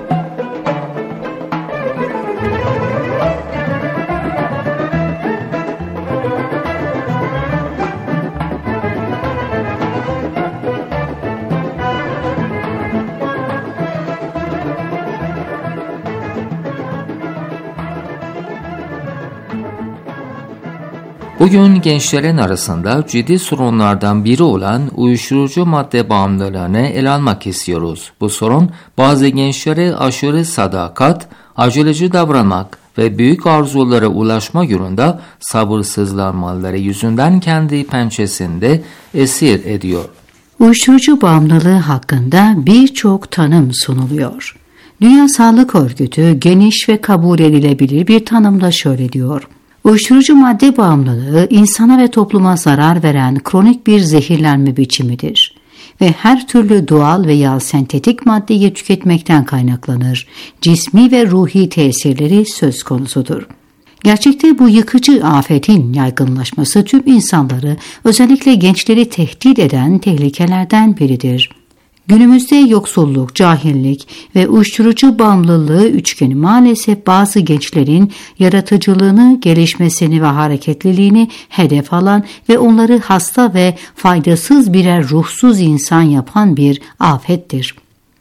Bugün gençlerin arasında ciddi sorunlardan biri olan uyuşturucu madde bağımlılığını ele almak istiyoruz. Bu sorun bazı gençlere aşırı sadakat, aceleci davranmak ve büyük arzulara ulaşma yolunda sabırsızlanmaları yüzünden kendi pençesinde esir ediyor. Uyuşturucu bağımlılığı hakkında birçok tanım sunuluyor. Dünya Sağlık Örgütü geniş ve kabul edilebilir bir tanımla şöyle diyor: uyuşturucu madde bağımlılığı insana ve topluma zarar veren kronik bir zehirlenme biçimidir ve her türlü doğal veya sentetik maddeyi tüketmekten kaynaklanır. Cismi ve ruhi tesirleri söz konusudur. Gerçekte bu yıkıcı afetin yaygınlaşması tüm insanları, özellikle gençleri tehdit eden tehlikelerden biridir. Günümüzde yoksulluk, cahillik ve uyuşturucu bağımlılığı üçgeni maalesef bazı gençlerin yaratıcılığını, gelişmesini ve hareketliliğini hedef alan ve onları hasta ve faydasız birer ruhsuz insan yapan bir afettir.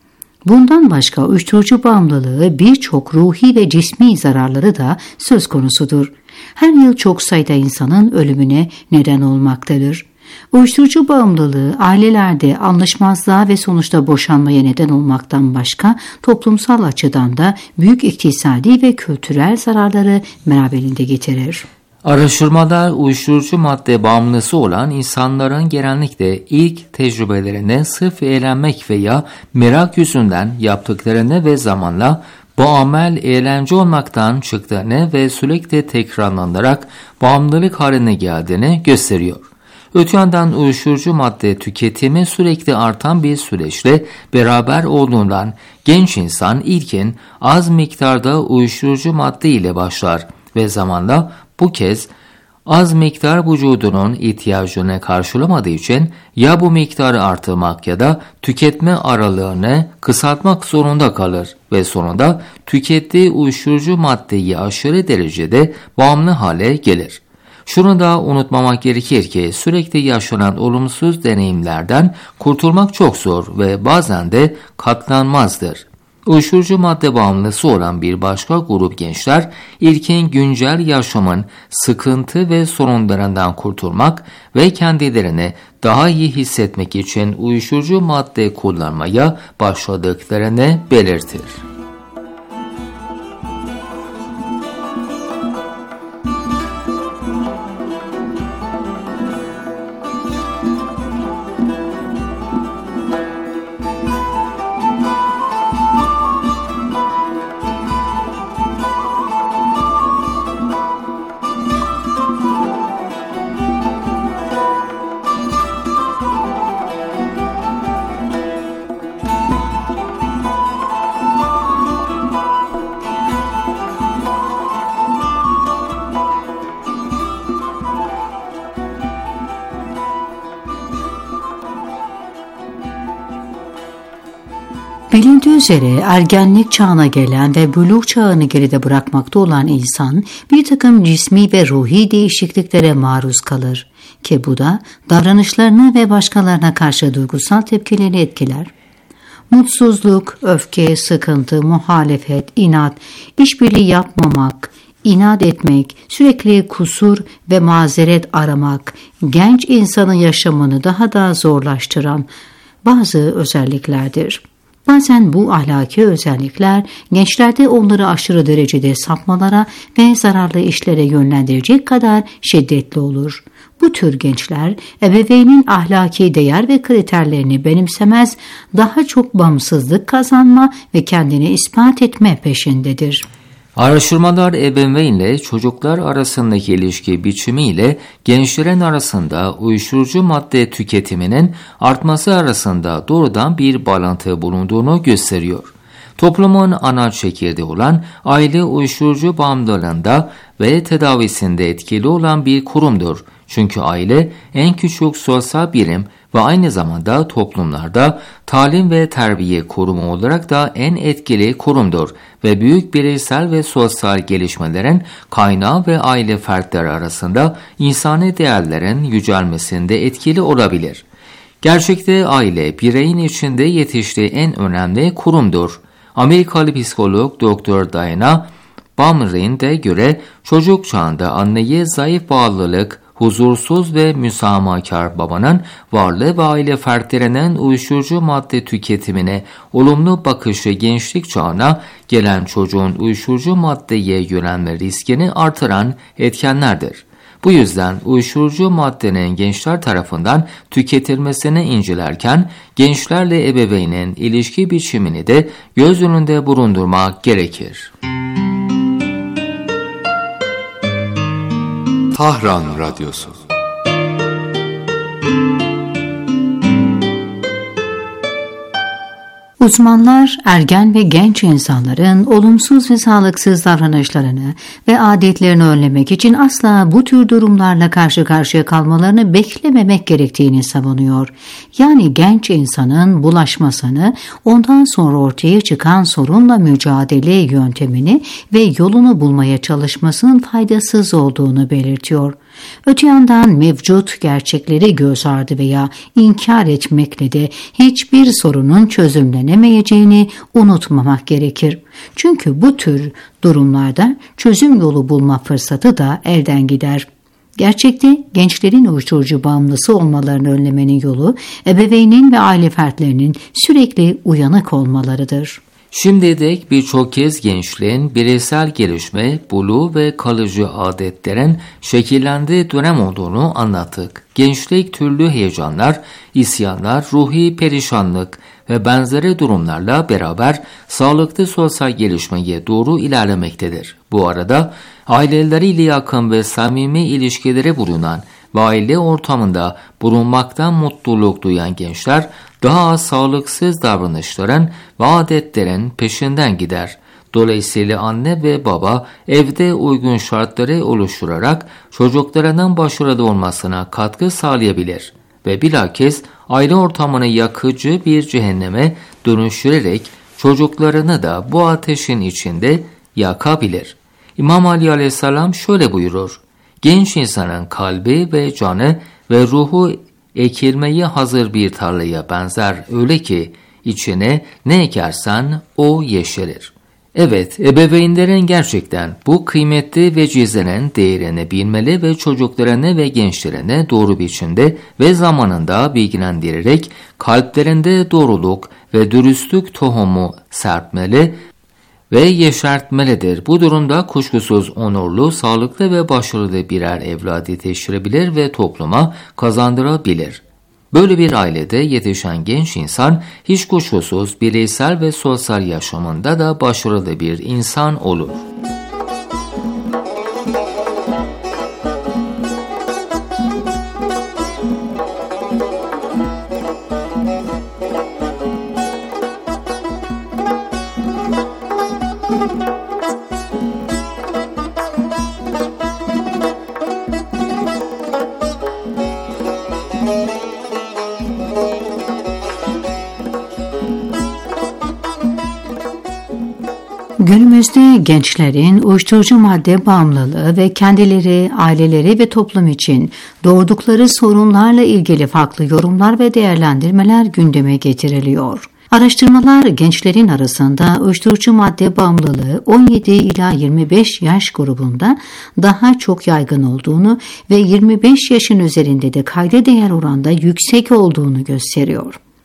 Bundan başka uyuşturucu bağımlılığı birçok ruhi ve cismi zararları da söz konusudur. Her yıl çok sayıda insanın ölümüne neden olmaktadır. Uyuşturucu bağımlılığı ailelerde anlaşmazlığa ve sonuçta boşanmaya neden olmaktan başka toplumsal açıdan da büyük iktisadi ve kültürel zararları beraberinde getirir. Araştırmalar uyuşturucu madde bağımlısı olan insanların genellikle ilk tecrübelerine sırf eğlenmek veya merak yüzünden yaptıklarını ve zamanla bu amel eğlence olmaktan çıktığını ve sürekli tekrarlanarak bağımlılık haline geldiğini gösteriyor. Öte yandan uyuşturucu madde tüketimi sürekli artan bir süreçle beraber olduğundan genç insan ilkin az miktarda uyuşturucu madde ile başlar ve zamanla bu kez az miktar vücudunun ihtiyacını karşılamadığı için ya bu miktarı artırmak ya da tüketme aralığını kısaltmak zorunda kalır ve sonunda tükettiği uyuşturucu maddeyi aşırı derecede bağımlı hale gelir. Şunu da unutmamak gerekir ki sürekli yaşanan olumsuz deneyimlerden kurtulmak çok zor ve bazen de katlanmazdır. Uyuşturucu madde bağımlısı olan bir başka grup gençler ilkin güncel yaşamın sıkıntı ve sorunlarından kurtulmak ve kendilerini daha iyi hissetmek için uyuşturucu madde kullanmaya başladıklarını belirtir. Bilindiği üzere ergenlik çağına gelen ve buluğ çağını geride bırakmakta olan insan bir takım cismi ve ruhi değişikliklere maruz kalır ki bu da davranışlarını ve başkalarına karşı duygusal tepkileri etkiler. Mutsuzluk, öfke, sıkıntı, muhalefet, inat, işbirliği yapmamak, inat etmek, sürekli kusur ve mazeret aramak, genç insanın yaşamını daha da zorlaştıran bazı özelliklerdir. Bazen bu ahlaki özellikler gençlerde onları aşırı derecede sapmalara ve zararlı işlere yönlendirecek kadar şiddetli olur. Bu tür gençler ebeveynin ahlaki değer ve kriterlerini benimsemez, daha çok bağımsızlık kazanma ve kendini ispat etme peşindedir. Araştırmalar ebeveynle çocuklar arasındaki ilişki biçimiyle gençlerin arasında uyuşturucu madde tüketiminin artması arasında doğrudan bir bağlantı bulunduğunu gösteriyor. Toplumun ana çekirdeği olan aile uyuşturucu bağımlılığında ve tedavisinde etkili olan bir kurumdur. Çünkü aile en küçük sosyal birim ve aynı zamanda toplumlarda talim ve terbiye kurumu olarak da en etkili kurumdur ve büyük bireysel ve sosyal gelişmelerin kaynağı ve aile fertleri arasında insani değerlerin yücelmesinde etkili olabilir. Gerçekte aile bireyin içinde yetiştiği en önemli kurumdur. Amerikalı psikolog Dr. Diana Baumrind'e göre çocuk çağında anneye zayıf bağlılık, huzursuz ve müsamahakar babanın varlığı ve aile fertlerinin uyuşturucu madde tüketimine olumlu bakışı gençlik çağına gelen çocuğun uyuşturucu maddeye yönelme riskini artıran etkenlerdir. Bu yüzden uyuşturucu maddenin gençler tarafından tüketilmesini incelerken gençlerle ebeveynin ilişki biçimini de göz önünde bulundurmak gerekir. Tahran Radyosu. Uzmanlar ergen ve genç insanların olumsuz ve sağlıksız davranışlarını ve adetlerini önlemek için asla bu tür durumlarla karşı karşıya kalmalarını beklememek gerektiğini savunuyor. Yani genç insanın bulaşmasını, ondan sonra ortaya çıkan sorunla mücadele yöntemini ve yolunu bulmaya çalışmasının faydasız olduğunu belirtiyor. Öte yandan mevcut gerçekleri göz ardı veya inkar etmekle de hiçbir sorunun çözümlenemeyeceğini unutmamak gerekir. Çünkü bu tür durumlarda çözüm yolu bulma fırsatı da elden gider. Gerçekte gençlerin uyuşturucu bağımlısı olmalarını önlemenin yolu ebeveynin ve aile fertlerinin sürekli uyanık olmalarıdır. Şimdiye dek birçok kez gençliğin bireysel gelişme, buluğ ve kalıcı adetlerin şekillendiği dönem olduğunu anlattık. Gençlik türlü heyecanlar, isyanlar, ruhi perişanlık ve benzeri durumlarla beraber sağlıklı sosyal gelişmeye doğru ilerlemektedir. Bu arada aileleriyle yakın ve samimi ilişkileri bulunan ve aile ortamında bulunmaktan mutluluk duyan gençler daha az sağlıksız davranışların ve adetlerin peşinden gider. Dolayısıyla anne ve baba evde uygun şartları oluşturarak çocuklarının başarılı olmasına katkı sağlayabilir ve bilakis aile ortamını yakıcı bir cehenneme dönüştürerek çocuklarını da bu ateşin içinde yakabilir. İmam Ali Aleyhisselam şöyle buyurur: genç insanın kalbi ve canı ve ruhu ekilmeye hazır bir tarlaya benzer, öyle ki içine ne ekersen o yeşerir. Evet, ebeveynlerin gerçekten bu kıymetli vecizelerin değerini bilmeli ve çocuklarını ve gençlerine doğru biçimde ve zamanında bilgilendirerek kalplerinde doğruluk ve dürüstlük tohumu serpmeli ve yeşertmelidir. Bu durumda kuşkusuz onurlu, sağlıklı ve başarılı birer evlat yetiştirebilir ve topluma kazandırabilir. Böyle bir ailede yetişen genç insan hiç kuşkusuz bireysel ve sosyal yaşamında da başarılı bir insan olur. Günümüzde gençlerin uyuşturucu madde bağımlılığı ve kendileri, aileleri ve toplum için doğurdukları sorunlarla ilgili farklı yorumlar ve değerlendirmeler gündeme getiriliyor. Araştırmalar gençlerin arasında uyuşturucu madde bağımlılığı 17 ila 25 yaş grubunda daha çok yaygın olduğunu ve 25 yaşın üzerinde de kayda değer oranda yüksek olduğunu gösteriyor.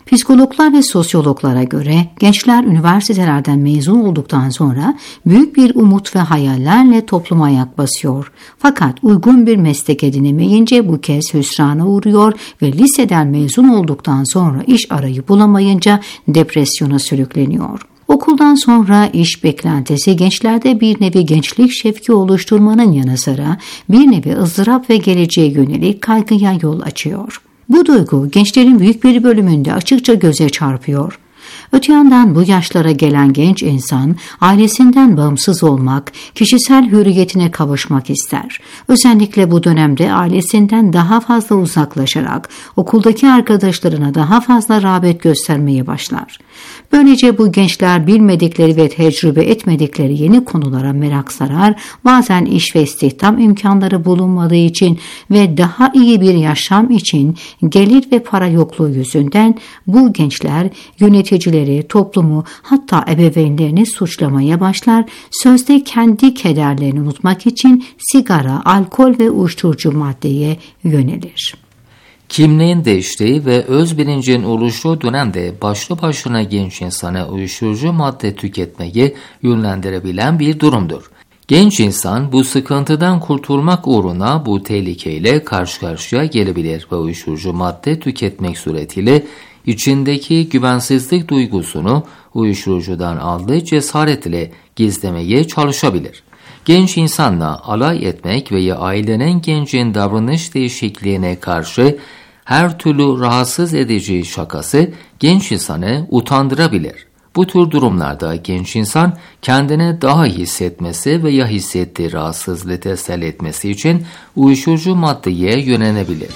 Psikologlar ve sosyologlara göre gençler üniversitelerden mezun olduktan sonra büyük bir umut ve hayallerle topluma ayak basıyor. Fakat uygun bir meslek edinemeyince bu kez hüsrana uğruyor ve liseden mezun olduktan sonra iş arayıp bulamayınca depresyona sürükleniyor. Okuldan sonra iş beklentisi gençlerde bir nevi gençlik şevki oluşturmanın yanı sıra bir nevi ızdırap ve geleceğe yönelik kaygıya yol açıyor. Bu duygu gençlerin büyük bir bölümünde açıkça göze çarpıyor. Öte yandan bu yaşlara gelen genç insan ailesinden bağımsız olmak, kişisel hürriyetine kavuşmak ister. Özellikle bu dönemde ailesinden daha fazla uzaklaşarak okuldaki arkadaşlarına daha fazla rağbet göstermeye başlar. Böylece bu gençler bilmedikleri ve tecrübe etmedikleri yeni konulara merak sarar, bazen iş ve istihdam imkanları bulunmadığı için ve daha iyi bir yaşam için gelir ve para yokluğu yüzünden bu gençler yöneticileri, toplumu hatta ebeveynlerini suçlamaya başlar, sözde kendi kederlerini unutmak için sigara, alkol ve uyuşturucu maddeye yönelir. Kimliğin değiştiği ve öz bilincin oluştuğu dönemde başlı başına genç insana uyuşturucu madde tüketmeyi yönlendirebilen bir durumdur. Genç insan bu sıkıntıdan kurtulmak uğruna bu tehlikeyle karşı karşıya gelebilir ve uyuşturucu madde tüketmek suretiyle içindeki güvensizlik duygusunu uyuşturucudan aldığı cesaretle gizlemeye çalışabilir. Genç insanla alay etmek veya ailenin gencin davranış değişikliğine karşı her türlü rahatsız edici şakası genç insanı utandırabilir. Bu tür durumlarda genç insan kendine daha iyi hissetmesi veya hissettiği rahatsızlığı teselli etmesi için uyuşturucu maddeye yönelebilir.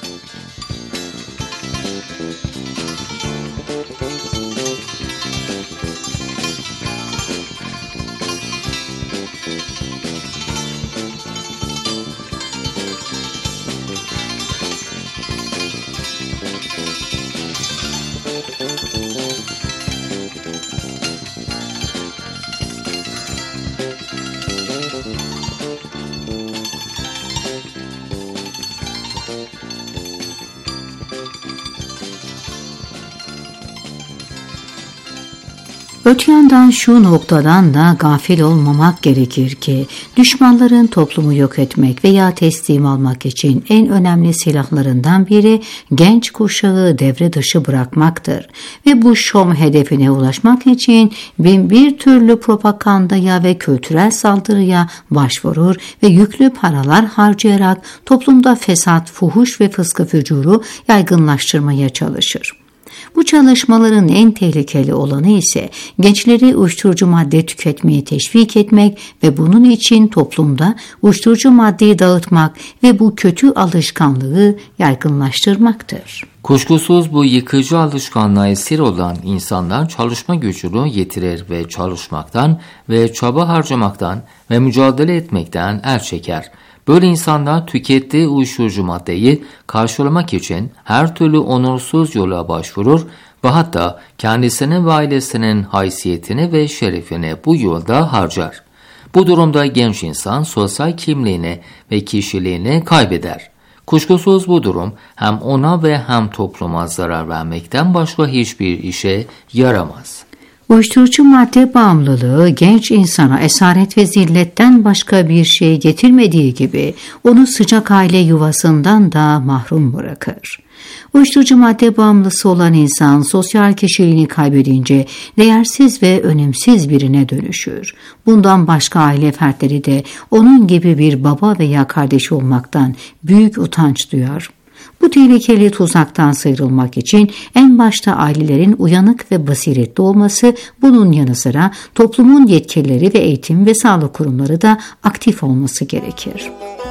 Öte yandan şu noktadan da gafil olmamak gerekir ki düşmanların toplumu yok etmek veya teslim almak için en önemli silahlarından biri genç kuşağı devre dışı bırakmaktır. Ve bu şom hedefine ulaşmak için bin bir türlü propagandaya ve kültürel saldırıya başvurur ve yüklü paralar harcayarak toplumda fesat, fuhuş ve fıskı fücuru yaygınlaştırmaya çalışır. Bu çalışmaların en tehlikeli olanı ise gençleri uyuşturucu madde tüketmeye teşvik etmek ve bunun için toplumda uyuşturucu maddeyi dağıtmak ve bu kötü alışkanlığı yaygınlaştırmaktır. Kuşkusuz bu yıkıcı alışkanlığa esir olan insanlar çalışma gücünü yitirir ve çalışmaktan ve çaba harcamaktan ve mücadele etmekten el çeker. Böyle insanlar tükettiği uyuşturucu maddeyi karşılamak için her türlü onursuz yola başvurur ve hatta kendisinin ve ailesinin haysiyetini ve şerefini bu yolda harcar. Bu durumda genç insan sosyal kimliğini ve kişiliğini kaybeder. Kuşkusuz bu durum hem ona ve hem topluma zarar vermekten başka hiçbir işe yaramaz. Uyuşturucu madde bağımlılığı genç insana esaret ve zilletten başka bir şey getirmediği gibi onu sıcak aile yuvasından da mahrum bırakır. Uyuşturucu madde bağımlısı olan insan sosyal kişiliğini kaybedince değersiz ve önemsiz birine dönüşür. Bundan başka aile fertleri de onun gibi bir baba veya kardeş olmaktan büyük utanç duyar. Bu tehlikeli tuzaktan sıyrılmak için en başta ailelerin uyanık ve basiretli olması, bunun yanı sıra toplumun yetkilileri ve eğitim ve sağlık kurumları da aktif olması gerekir.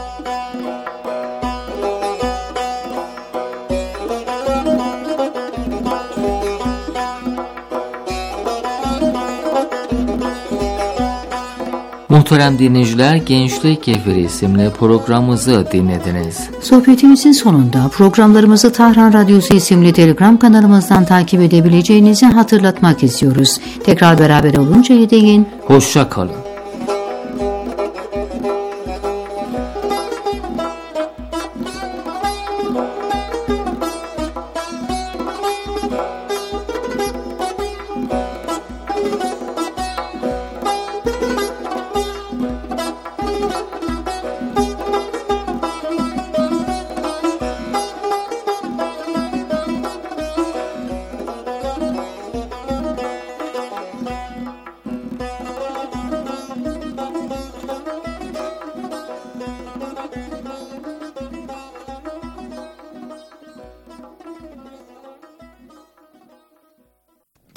Muhterem dinleyiciler, Gençlik Kefiri isimli programımızı dinlediniz. Sohbetimizin sonunda programlarımızı Tahran Radyosu isimli Telegram kanalımızdan takip edebileceğinizi hatırlatmak istiyoruz. Tekrar beraber oluncaya değin hoşça kalın.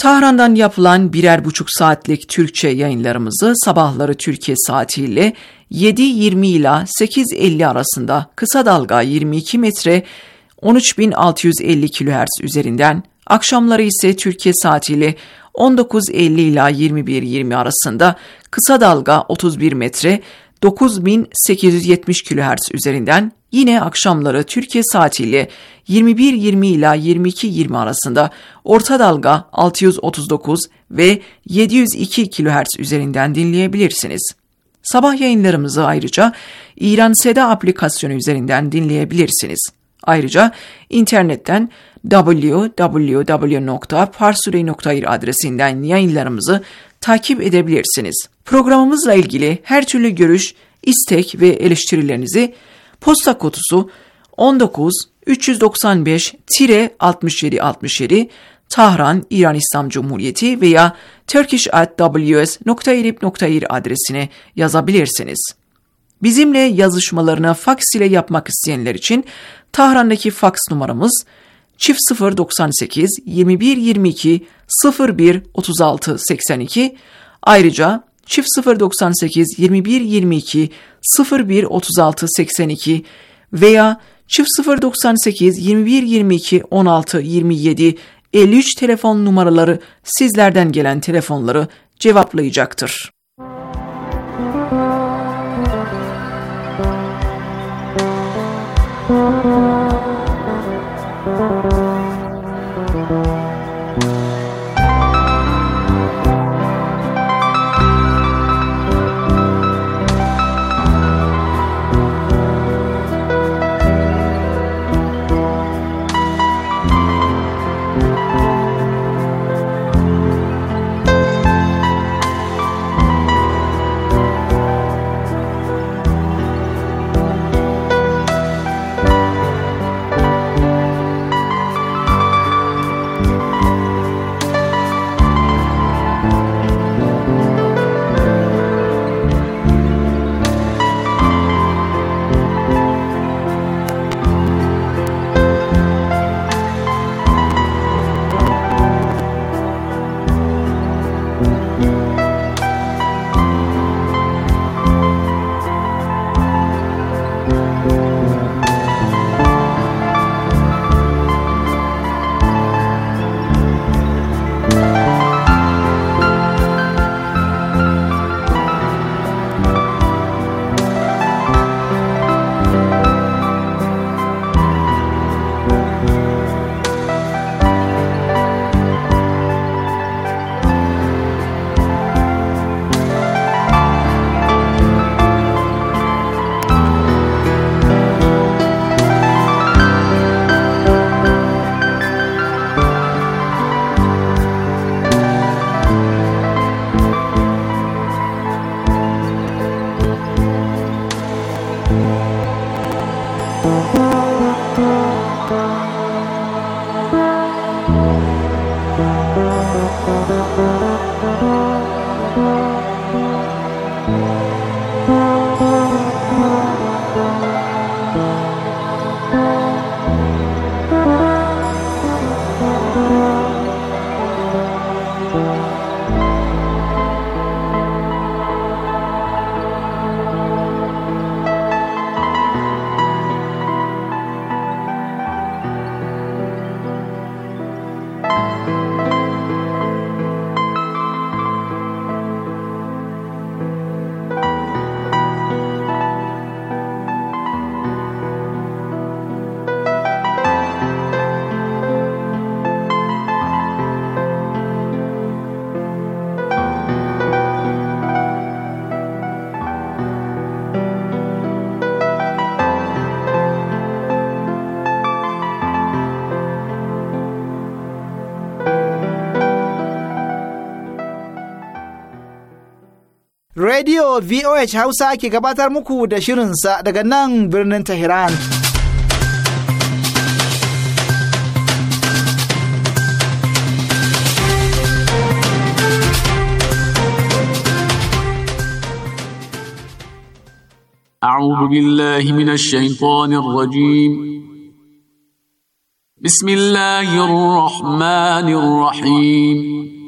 Tahran'dan yapılan 1,5 saatlik Türkçe yayınlarımızı sabahları Türkiye saatiyle 7.20 ila 8.50 arasında kısa dalga 22 metre 13.650 kHz üzerinden, akşamları ise Türkiye saatiyle 19.50 ila 21.20 arasında kısa dalga 31 metre 9.870 kHz üzerinden, yine akşamları Türkiye saatiyle 21.20 ila 22.20 arasında orta dalga 639 ve 702 kHz üzerinden dinleyebilirsiniz. Sabah yayınlarımızı ayrıca İran Seda aplikasyonu üzerinden dinleyebilirsiniz. Ayrıca internetten www.parsurey.ir adresinden yayınlarımızı takip edebilirsiniz. Programımızla ilgili her türlü görüş, istek ve eleştirilerinizi posta kutusu 19-395-6767 Tahran, İran İslam Cumhuriyeti veya turkish@ws.irib.ir adresine yazabilirsiniz. Bizimle yazışmalarını faks ile yapmak isteyenler için Tahran'daki faks numaramız 098 21 22 01 36 82, ayrıca 098 21 22 01 36 82 veya 098 21 22 16 27 53 telefon numaraları sizlerden gelen telefonları cevaplayacaktır. Radio VOH Hausa ke gabatar muku da shirinsa daga nan birnin Tehran. أعوذ بالله من الشيطان الرجيم بسم الله الرحمن الرحيم